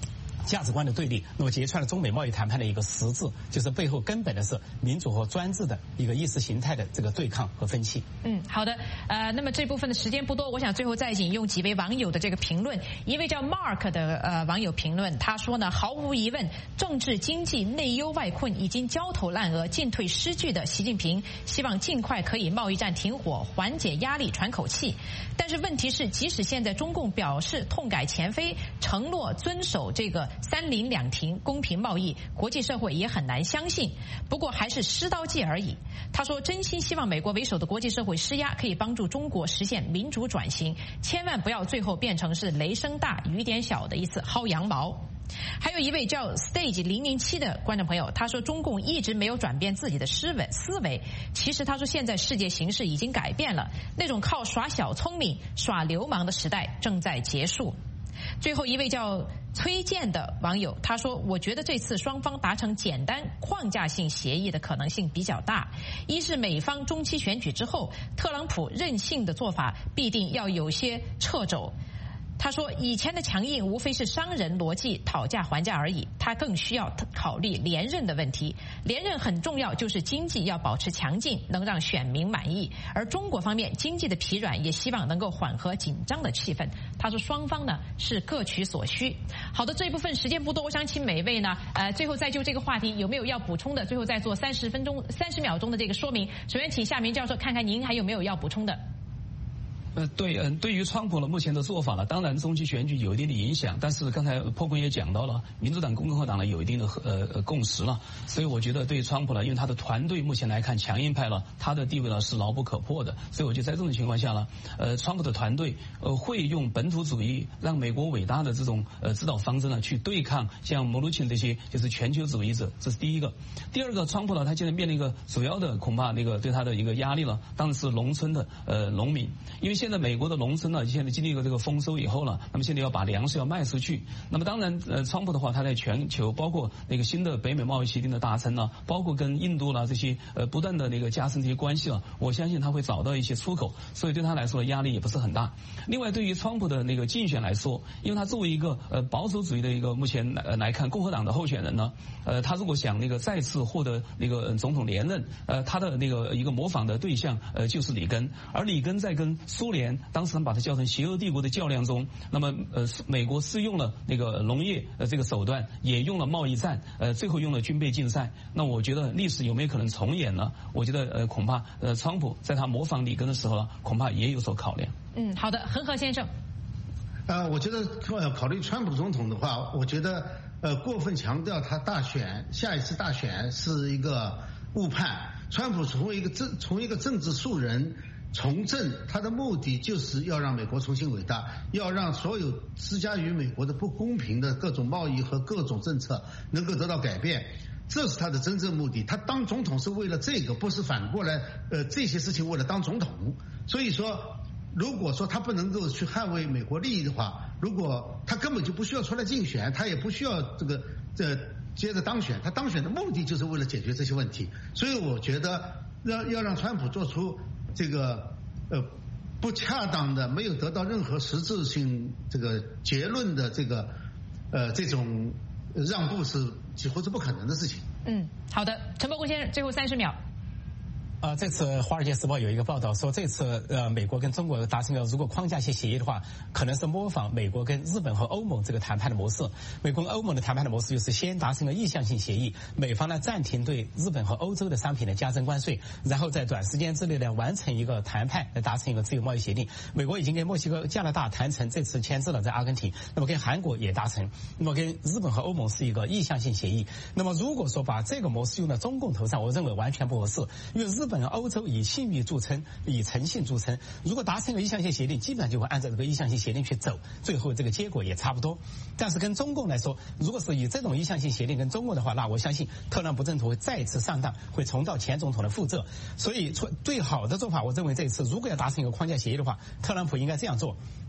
价值观的对立，那么揭穿了中美贸易谈判的一个实质，就是背后根本的是民主和专制的一个意识形态的这个对抗和分歧。 好的，那么这部分的时间不多，我想最后再引用几位网友的这个评论。一位叫 Mark 的网友评论，他说呢，毫无疑问，政治经济内忧外困已经焦头烂额、进退失据的习近平，希望尽快可以贸易战停火，缓解压力，喘口气。但是问题是，即使现在中共表示痛改前非，承诺遵守这个3零2停公平贸易，国际社会也很难相信。不过还是施刀计而已。他说，真心希望美国为首的国际社会施压，可以帮助中国实现民主转型，千万不要最后变成是雷声大雨点小的一次薅羊毛。还有一位叫 Stage 007的观众朋友，他说中共一直没有转变自己的思维，其实他说现在世界形势已经改变了，那种靠耍小聪明、耍流氓的时代正在结束。最后一位叫崔健的网友，他说，我觉得这次双方达成简单框架性协议的可能性比较大。一是美方中期选举之后，特朗普任性的做法必定要有些掣肘。他说，以前的强硬无非是商人逻辑讨价还价而已，他更需要考虑连任的问题。连任很重要，就是经济要保持强劲，能让选民满意。而中国方面经济的疲软，也希望能够缓和紧张的气氛。他说双方呢是各取所需。好的，这一部分时间不多，我想请每位呢最后再就这个话题有没有要补充的，最后再做30秒钟的这个说明。首先请夏明教授看看您还有没有要补充的。 对于川普呢目前的做法呢，当然中期选举有一定的影响，但是刚才破坤也讲到了，民主党、共和党呢有一定的共识了，所以我觉得对于川普呢，因为他的团队目前来看强硬派了，他的地位呢是牢不可破的，所以我觉得在这种情况下呢，川普的团队会用本土主义让美国伟大的这种指导方针呢去对抗像穆鲁钦这些就是全球主义者，这是第一个。第二个，川普呢他现在面临一个主要的恐怕那个对他的一个压力呢，当然是农村的农民，因为现在美国的农村呢，现在经历过这个丰收以后了，那么现在要把粮食要卖出去。那么当然，川普的话，他在全球包括那个新的北美贸易协定的达成呢，包括跟印度啦这些不断的那个加深这些关系了，我相信他会找到一些出口，所以对他来说压力也不是很大。另外，对于川普的那个竞选来说，因为他作为一个保守主义的一个目前来看共和党的候选人呢，他如果想那个再次获得那个总统连任，他的那个一个模仿的对象就是里根，而里根在跟苏联当时把它叫成邪恶帝国的较量中，那么美国是用了那个农业这个手段，也用了贸易战，最后用了军备竞赛。那我觉得历史有没有可能重演呢？我觉得恐怕川普在他模仿里根的时候呢，恐怕也有所考量。 好的，恒河先生。 我觉得考虑川普总统的话，我觉得过分强调他下一次大选是一个误判。川普从一个政治素人从政，他的目的就是要让美国重新伟大，要让所有施加于美国的不公平的各种贸易和各种政策能够得到改变，这是他的真正目的。他当总统是为了这个，不是反过来这些事情为了当总统。所以说，如果说他不能够去捍卫美国利益的话，如果他根本就不需要出来竞选，他也不需要接着当选，他当选的目的就是为了解决这些问题。所以我觉得要让川普做出这个不恰当的、没有得到任何实质性这个结论的这种让步是几乎是不可能的事情。 好的，陈伯公先生，最后30秒。 这次《华尔街时报》有一个报道说，这次美国跟中国达成了如果框架性协议的话，可能是模仿美国跟日本和欧盟这个谈判的模式。美国跟欧盟的谈判的模式就是先达成了意向性协议，美方呢暂停对日本和欧洲的商品的加征关税，然后在短时间之内呢完成一个谈判，来达成一个自由贸易协定。美国已经跟墨西哥、加拿大谈成，这次签字了在阿根廷，那么跟韩国也达成，那么跟日本和欧盟是一个意向性协议。那么如果说把这个模式用到中共头上，我认为完全不合适，因为日本和欧洲以信誉著称，以诚信著称，如果达成个意向性协定，基本上就会按照这个意向性协定去走，最后这个结果也差不多。但是跟中共来说，如果是以这种意向性协定跟中共的话，那我相信特朗普政府会再次上当，会重蹈前总统的覆辙。所以最好的做法，我认为这一次如果要达成一个框架协议的话，特朗普应该这样做。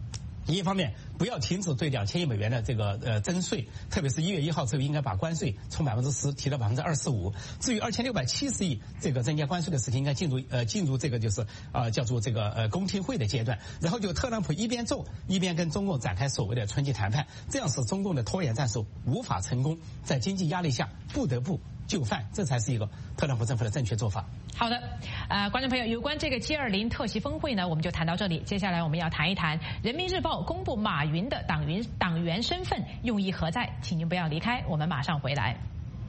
一方面不要停止对2000亿美元的这个征税，特别是1月1号之后应该把关税从10%提到25%。至于2670亿这个增加关税的事情，应该进入这个就是叫做这个公听会的阶段。然后就特朗普一边做一边跟中共展开所谓的春季谈判，这样使中共的拖延战术无法成功，在经济压力下不得不就范，这才是一个特朗普政府的正确做法。 好的，观众朋友，有关这个 G20 特席峰会呢，我们就谈到这里。接下来我们要谈一谈《人民日报》公布马云的党员身份用意何在？请您不要离开，我们马上回来。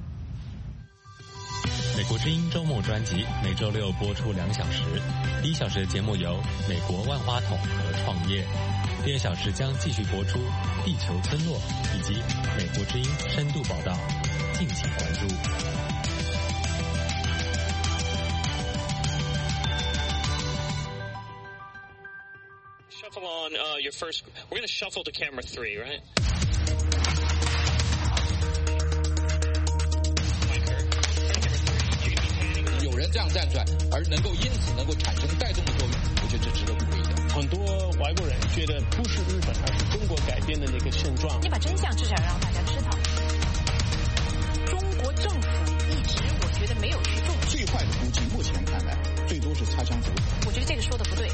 美国之音周末专辑每周6播出2小时，第1小时的节目由美国万花筒和创业，第2小时将继续播出地球村落以及美国之音深度报道，敬请关注。 Shuffle on your first. We're going to shuffle to camera 3, right? 有人这样站出来，而因此能够产生带动的作用，我觉得这值得鼓励的。 很多外国人觉得不是日本，而是中国改变的那个现状。 你把真相至少让大家知道。中国政府一直我觉得没有去重视。 最坏的估计，目前看来最多是擦枪走火。 我觉得这个说的不对。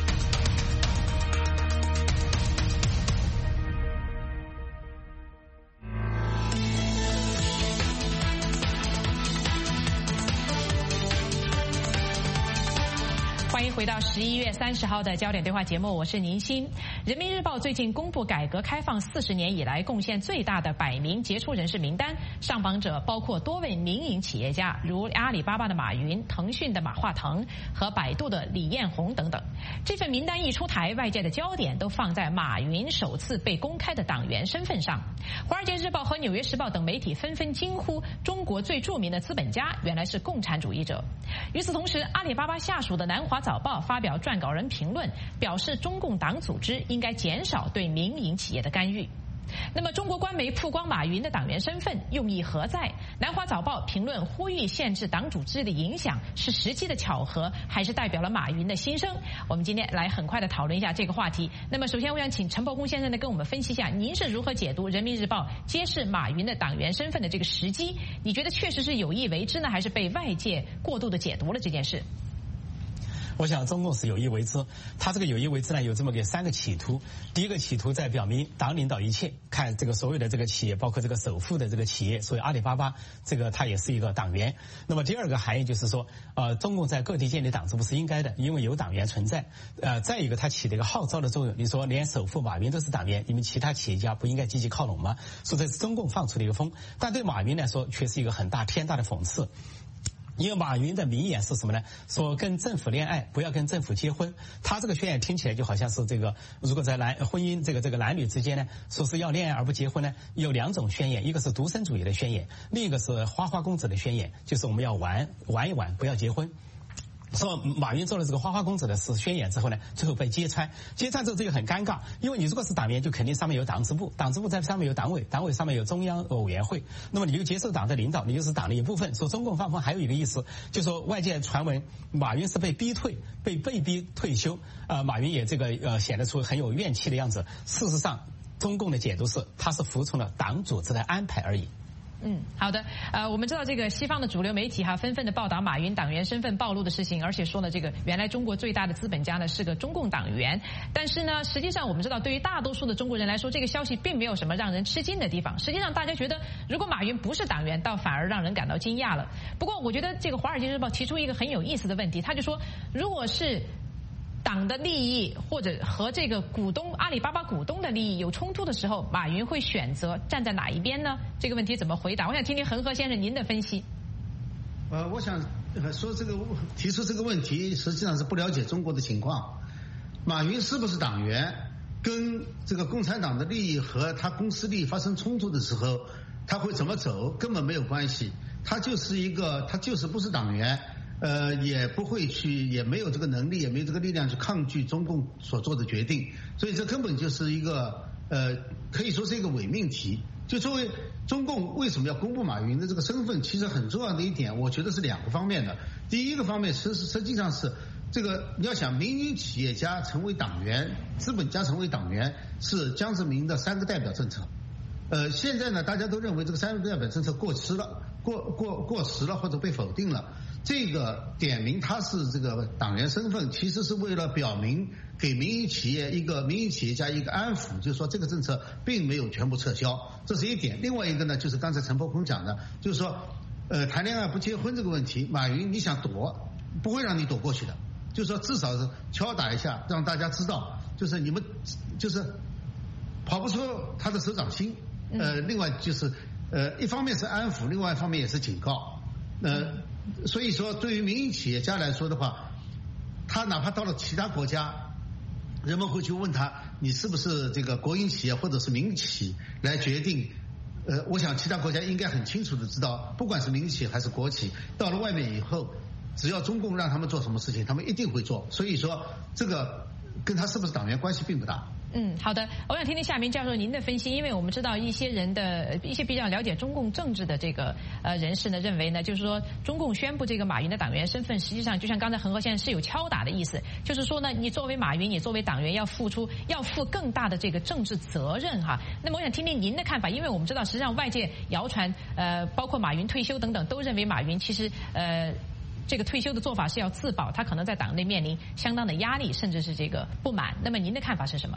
欢迎回到11月30号的焦点对话节目，我是宁鑫。人民日报最近公布改革开放40年以来贡献最大的100名杰出人士名单，上榜者包括多位民营企业家，如阿里巴巴的马云、腾讯的马化腾和百度的李彦宏等等。这份名单一出台，外界的焦点都放在马云首次被公开的党员身份上。华尔街日报和纽约时报等媒体纷纷惊呼，中国最著名的资本家原来是共产主义者。与此同时，阿里巴巴下属的南华早报发表撰稿人评论，表示中共党组织应该减少对民营企业的干预。那么中国官媒曝光马云的党员身份用意何在？南华早报评论呼吁限制党组织的影响是时机的巧合，还是代表了马云的心声？我们今天来很快的讨论一下这个话题。那么首先我想请陈伯公先生呢跟我们分析一下，您是如何解读人民日报揭示马云的党员身份的这个时机？你觉得确实是有意为之呢，还是被外界过度的解读了这件事？ 我想中共是有意为之，他这个有意为之呢，有这么个3个企图。第一个企图在表明党领导一切，看这个所有的这个企业，包括这个首富的这个企业，所以阿里巴巴这个他也是一个党员。那么第二个含义就是说，中共在各地建立党支部是应该的，因为有党员存在。再一个，它起了一个号召的作用。你说连首富马云都是党员，你们其他企业家不应该积极靠拢吗？说这是中共放出的一个风，但对马云来说却是一个天大的讽刺。因为马云的名言是什么呢？说跟政府恋爱，不要跟政府结婚。他这个宣言听起来就好像是这个，如果在婚姻这个男女之间呢，说是要恋爱而不结婚呢，有2种宣言，一个是独身主义的宣言，另一个是花花公子的宣言，就是我们要玩一玩，不要结婚。说马云做了这个花花公子的宣言之后呢，最后被揭穿之后这个很尴尬，因为你如果是党员，就肯定上面有党支部，党支部在上面有党委，党委上面有中央委员会，那么你就接受党的领导，你就是党的一部分。说中共放风还有一个意思，就说外界传闻马云是被逼退休，马云也这个显得出很有怨气的样子。事实上，中共的解读是他是服从了党组织的安排而已。 好的，我们知道这个西方的主流媒体纷纷的报道马云党员身份暴露的事情，而且说呢，这个原来中国最大的资本家呢是个中共党员。但是呢，实际上我们知道，对于大多数的中国人来说，这个消息并没有什么让人吃惊的地方。实际上，大家觉得如果马云不是党员，倒反而让人感到惊讶了。不过，我觉得这个《华尔街日报》提出一个很有意思的问题，他就说，如果是党的利益或者和这个阿里巴巴股东的利益有冲突的时候，马云会选择站在哪一边呢？这个问题怎么回答？我想听听恒河先生您的分析。 我想说提出这个问题，实际上是不了解中国的情况。马云是不是党员，跟这个共产党的利益和他公司利益发生冲突的时候，他会怎么走根本没有关系。他就是不是党员。也不会去，也没有这个能力，也没有这个力量去抗拒中共所做的决定，所以这根本就是一个可以说是一个伪命题。就作为中共为什么要公布马云的这个身份，其实很重要的一点，我觉得是2个方面的。第一个方面实际上是这个你要想民营企业家成为党员，资本家成为党员是江泽民的3个代表政策。现在呢，大家都认为这个3个代表政策过时了或者被否定了。这个点名他是这个党员身份，其实是为了表明给民营企业家一个安抚，就是说这个政策并没有全部撤销，这是一点。另外一个呢，就是刚才陈伯空讲的，就是说谈恋爱不结婚这个问题，马云你想躲，不会让你躲过去的，就是说至少是敲打一下，让大家知道，就是你们就是跑不出他的手掌心。另外就是一方面是安抚，另外一方面也是警告。所以说对于民营企业家来说的话，他哪怕到了其他国家，人们会去问他你是不是这个国营企业或者是民企来决定。我想其他国家应该很清楚的知道，不管是民企还是国企，到了外面以后，只要中共让他们做什么事情，他们一定会做。所以说这个跟他是不是党员关系并不大。 好的，我想听听夏明教授您的分析，因为我们知道一些比较了解中共政治的这个人士呢，认为呢，就是说中共宣布这个马云的党员身份，实际上就像刚才恒河先生是有敲打的意思，就是说呢，你作为马云，你作为党员要负更大的这个政治责任哈。那么我想听听您的看法，因为我们知道实际上外界谣传包括马云退休等等，都认为马云其实这个退休的做法是要自保，他可能在党内面临相当的压力，甚至是这个不满。那么您的看法是什么？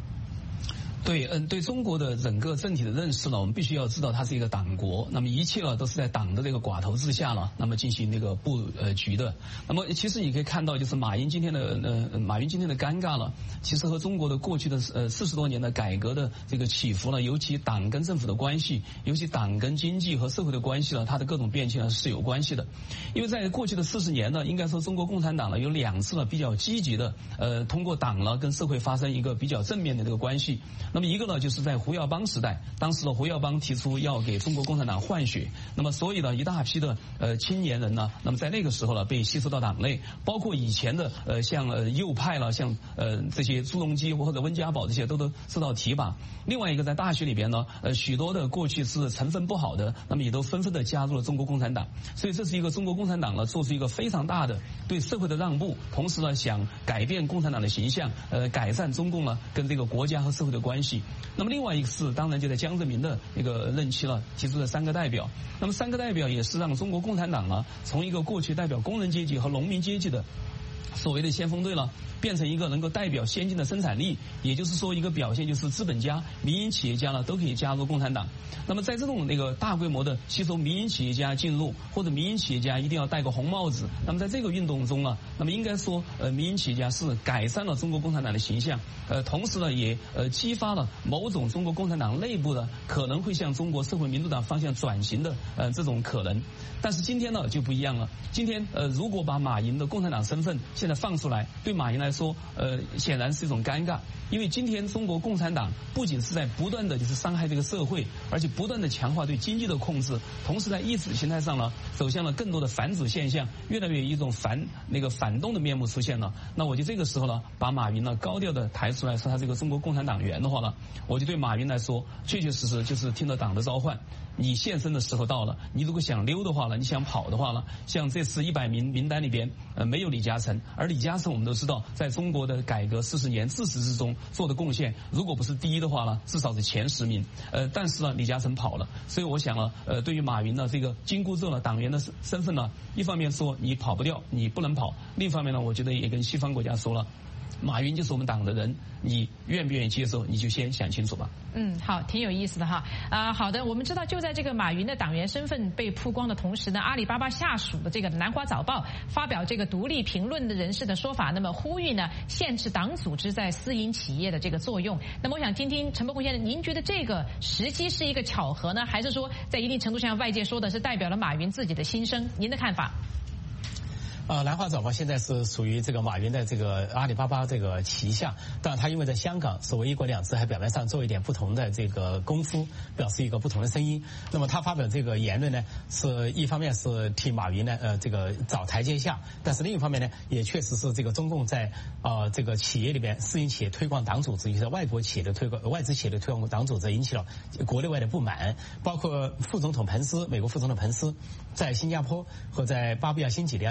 对中国的整个政体的认识呢，我们必须要知道它是一个党国，那么一切呢都是在党的这个寡头之下呢，那么进行那个布局的。那么其实你可以看到，就是马云今天的尴尬了，其实和中国的过去的40多年的改革的这个起伏呢，尤其党跟政府的关系，尤其党跟经济和社会的关系呢，它的各种变迁呢是有关系的。因为在过去的40年呢，应该说中国共产党呢有2次呢比较积极的通过党呢跟社会发生一个比较正面的这个关系。那么一个呢，就是在胡耀邦时代，当时的胡耀邦提出要给中国共产党换血，那么所以呢，一大批的青年人呢，那么在那个时候呢，被吸收到党内，包括以前的像右派了，像这些朱镕基或者温家宝这些都受到提拔。另外一个在大学里边呢，许多的过去是成分不好的，那么也都纷纷的加入了中国共产党。所以这是一个中国共产党呢做出一个非常大的对社会的让步，同时呢想改变共产党的形象，改善中共呢跟这个国家和社会的关系。那么另外一个是当然就在江泽民的那个任期了提出的3个代表，那么3个代表也是让中国共产党呢从一个过去代表工人阶级和农民阶级的所谓的先锋队了，变成一个能够代表先进的生产力，也就是说一个表现就是资本家、民营企业家呢都可以加入共产党。那么在这种那个大规模的吸收民营企业家进入，或者民营企业家一定要戴个红帽子，那么在这个运动中呢，那么应该说民营企业家是改善了中国共产党的形象，同时呢也激发了某种中国共产党内部的可能会向中国社会民主党方向转型的这种可能。但是今天呢就不一样了，今天如果把马云的共产党身份现在放出来，对马云来说显然是一种尴尬，因为今天中国共产党不仅是在不断的就是伤害这个社会，而且不断的强化对经济的控制，同时在意识形态上呢走向了更多的反祖现象，越来越有一种反动的面目出现了。那我就这个时候呢把马云呢高调的抬出来说他是一个中国共产党员的话呢，我就对马云来说确确实实就是听了党的召唤，你现身的时候到了，你如果想溜的话呢，你想跑的话呢，像这次100名单里边没有李嘉诚，而李嘉诚我们都知道在中国的改革40年自始至终做的贡献，如果不是第一的话呢，至少是前10名。但是呢李嘉诚跑了，所以我想呢对于马云呢这个紧箍咒呢党员的身份呢，一方面说你跑不掉，你不能跑，另一方面呢我觉得也跟西方国家说了，马云就是我们党的人，你愿不愿意接受，你就先想清楚吧。 好，挺有意思的哈。好的，我们知道就在这个马云的党员身份被曝光的同时呢，阿里巴巴下属的这个南华早报发表这个独立评论的人士的说法，那么呼吁呢限制党组织在私营企业的这个作用。那么我想听听陈伯空先生，您觉得这个时机是一个巧合呢，还是说在一定程度上外界说的是代表了马云自己的心声？您的看法？ 南华早报现在是属于这个马云的这个阿里巴巴这个旗下，当然他因为在香港所谓一国两制，还表面上做一点不同的这个功夫，表示一个不同的声音。那么他发表这个言论呢，是一方面是替马云呢这个找台阶下，但是另一方面呢，也确实是这个中共在这个企业里边私营企业推广党组织，就是外国企业的推广、外资企业的推广党组织，引起了国内外的不满。包括副总统彭斯，美国副总统彭斯在新加坡和在巴布亚新几内亚的讲话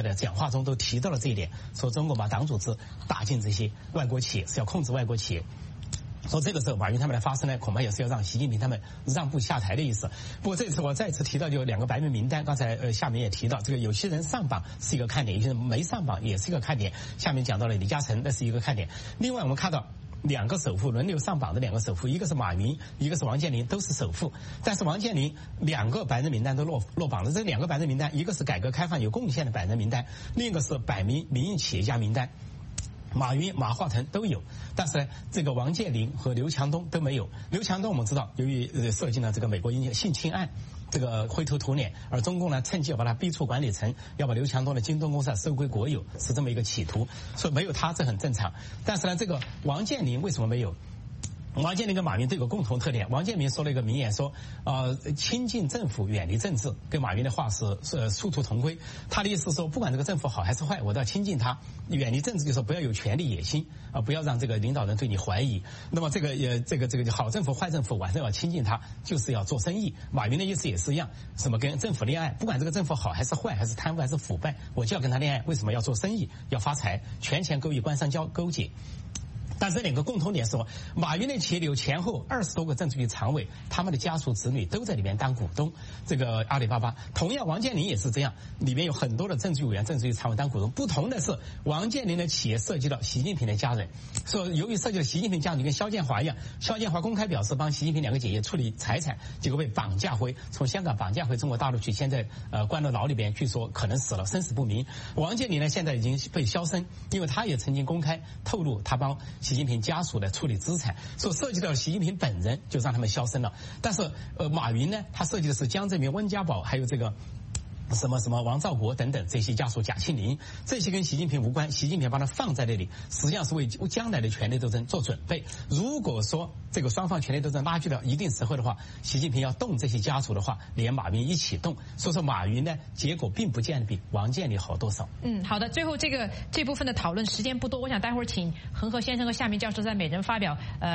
话中都提到了这一点，说中国把党组织打进这些外国企业，是要控制外国企业。说这个时候马云他们的发声呢，恐怕也是要让习近平他们让步下台的意思。不过这次我再次提到就2个白人名单，刚才下面也提到，这个有些人上榜是一个看点，有些人没上榜也是一个看点。下面讲到了李嘉诚，那是一个看点。另外我们看到2个首富轮流上榜的2个首富，一个是马云，一个是王健林，都是首富。但是王健林2个白人名单都落榜了。这2个白人名单，一个是改革开放有贡献的白人名单，另一个是百名民营企业家名单。马云、马化腾都有，但是呢，这个王健林和刘强东都没有。刘强东我们知道，由于涉及了这个美国性侵案，这个灰头土脸，而中共呢趁机要把他逼出管理层，要把刘强东的京东公司收归国有，是这么一个企图。所以没有他这很正常。但是呢，这个王健林为什么没有？王健林跟马云都有个共同特点。王健林说了一个名言，说亲近政府，远离政治，跟马云的话是殊途同归。他的意思是说，不管这个政府好还是坏，我都要亲近他。远离政治就是说不要有权力野心啊，不要让这个领导人对你怀疑。那么这个好政府坏政府，晚上要亲近他，就是要做生意。马云的意思也是一样，什么跟政府恋爱，不管这个政府好还是坏，还是贪污还是腐败，我就要跟他恋爱。为什么要做生意？要发财，权钱勾引，官商勾结。但这2个共同点是说，马云的企业里有前后20多个政治局常委，他们的家属子女都在里面当股东。这个阿里巴巴，同样王健林也是这样，里面有很多的政治局委员、政治局常委当股东。不同的是，王健林的企业涉及到习近平的家人，说由于涉及了习近平家人，跟肖建华一样，肖建华公开表示帮习近平2个姐姐处理财产，结果被绑架从香港绑架回中国大陆去，现在关到牢里边，据说可能死了，生死不明。王健林呢现在已经被销声，因为他也曾经公开透露他帮习近平家属来处理资产，所以涉及到习近平本人，就让他们销声了。但是马云呢，他涉及的是江泽民、温家宝，还有这个什么王兆国等等这些家属，贾庆林，这些跟习近平无关，习近平把它放在那里，实际上是为将来的权力斗争做准备。如果说这个双方权力斗争拉锯到一定时候的话，习近平要动这些家属的话，连马云一起动。所以说马云呢，结果并不见得比王健林好多少。 好的，最后这部分的讨论时间不多，我想待会儿请恒河先生和夏明教授在每人发表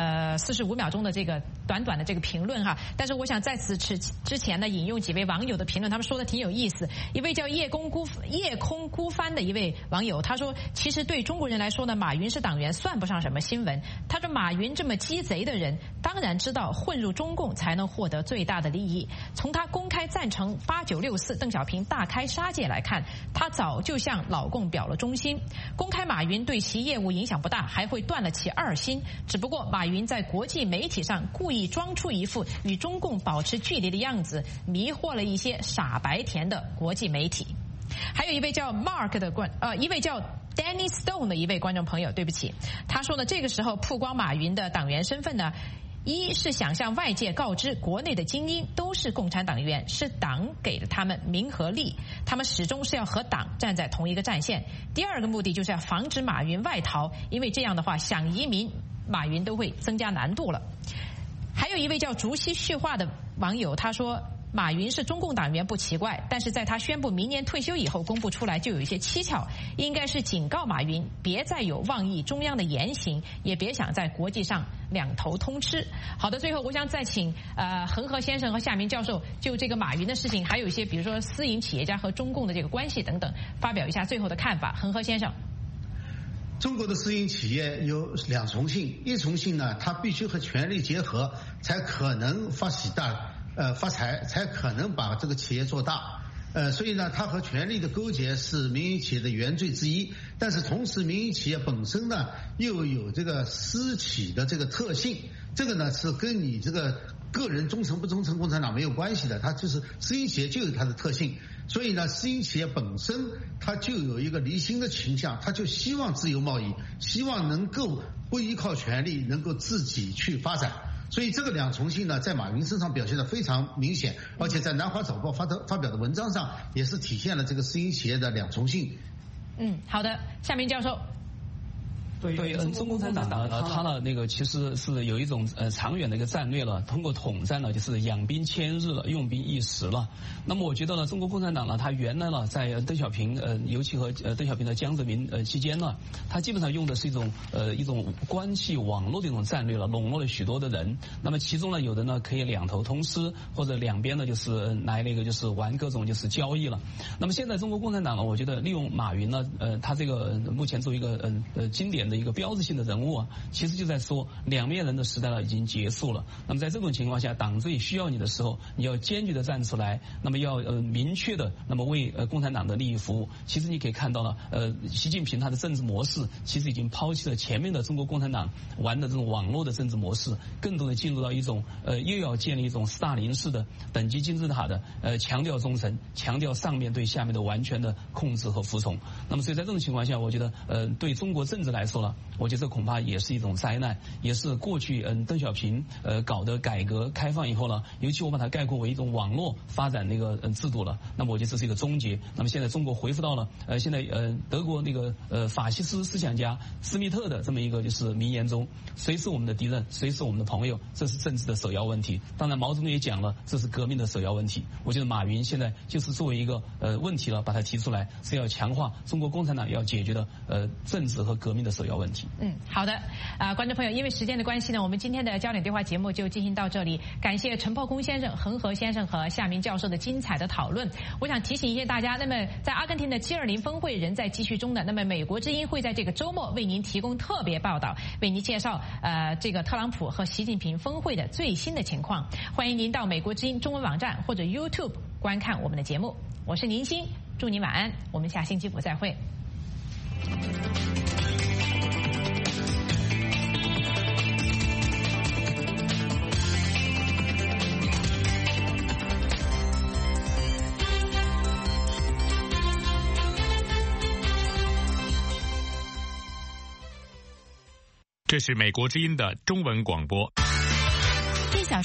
45秒钟的这个短短的这个评论哈。但是我想在此之前呢，引用几位网友的评论，他们说的挺有意思。一位叫夜空孤帆的一位网友，他说其实对中国人来说呢，马云是党员算不上什么新闻。他说马云这么鸡贼的人，当然知道混入中共才能获得最大的利益。从他公开赞成8964邓小平大开杀戒来看，他早就向老共表了忠心。公开马云对其业务影响不大，还会断了其2心。只不过马云在国际媒体上故意装出一副与中共保持距离的样子，迷惑了一些傻白甜的国际媒体。还有一位叫 Mark 的一位叫 Danny Stone 的一位观众朋友，对不起，他说呢，这个时候曝光马云的党员身份呢，一是想向外界告知国内的精英都是共产党员，是党给了他们名和利，他们始终是要和党站在同一个战线。第2个目的就是要防止马云外逃，因为这样的话想移民马云都会增加难度了。还有一位叫竹溪旭化的网友，他说马云是中共党员不奇怪，但是在他宣布明年退休以后公布出来就有一些蹊跷，应该是警告马云别再有妄议中央的言行，也别想在国际上两头通吃。好的，最后我想再请恒河先生和夏明教授就这个马云的事情，还有一些比如说私营企业家和中共的这个关系等等，发表一下最后的看法。恒河先生。 中国的私营企业有2重性，一重性呢，它必须和权力结合，才可能发财，才可能把这个企业做大。所以呢，它和权力的勾结是民营企业的原罪之一。但是同时，民营企业本身呢，又有这个私企的这个特性，这个呢是跟你这个个人忠诚不忠诚共产党没有关系的，它就是私营企业就有它的特性。所以呢，私营企业本身它就有一个离心的倾向，它就希望自由贸易，希望能够不依靠权力，能够自己去发展。所以这个2重性呢，在马云身上表现得非常明显，而且在南华早报发表的文章上也是体现了这个私营企业的2重性。 好的，夏明教授。 对，中共共产党呢，他呢那个其实是有一种长远的一个战略了，通过统战呢就是养兵千日了，用兵一时了。那么我觉得呢，中国共产党呢，他原来呢在邓小平尤其和邓小平的江泽民期间呢，他基本上用的是一种关系网络的一种战略了，笼络了许多的人。那么其中呢，有的呢可以两头通吃，或者两边呢就是来那个就是玩各种就是交易了。那么现在中国共产党呢，我觉得利用马云呢，他这个目前作为一个经典的一个标志性的人物啊，其实就在说两面人的时代呢已经结束了。那么在这种情况下，党最需要你的时候，你要坚决的站出来，那么要明确的那么为共产党的利益服务。其实你可以看到了，习近平他的政治模式其实已经抛弃了前面的中国共产党玩的这种网络的政治模式，更多的进入到一种又要建立一种斯大林式的等级金字塔的强调忠诚，强调上面对下面的完全的控制和服从。那么所以在这种情况下，我觉得对中国政治来说了，我觉得这恐怕也是一种灾难，也是过去邓小平搞的改革开放以后呢，尤其我把它概括为一种网络发展那个制度了。那么我觉得这是一个终结。那么现在中国恢复到了现在德国那个法西斯思想家施密特的这么一个就是名言中，谁是我们的敌人，谁是我们的朋友，这是政治的首要问题。当然毛泽东也讲了，这是革命的首要问题。我觉得马云现在就是作为一个问题了，把它提出来，是要强化中国共产党要解决的政治和革命的首要问题。 好的，观众朋友，因为时间的关系呢，我们今天的焦点对话节目就进行到这里。感谢陈炮公先生、恒河先生和夏明教授的精彩的讨论。我想提醒一些大家，那么在阿根廷的G20峰会仍在继续中的，那么美国之音会在这个周末为您提供特别报道，为您介绍这个特朗普和习近平峰会的最新的情况。欢迎您到美国之音中文网站或者 YouTube 观看我们的节目。我是宁欣，祝您晚安，我们下星期五再会。 这是美国之音的中文广播。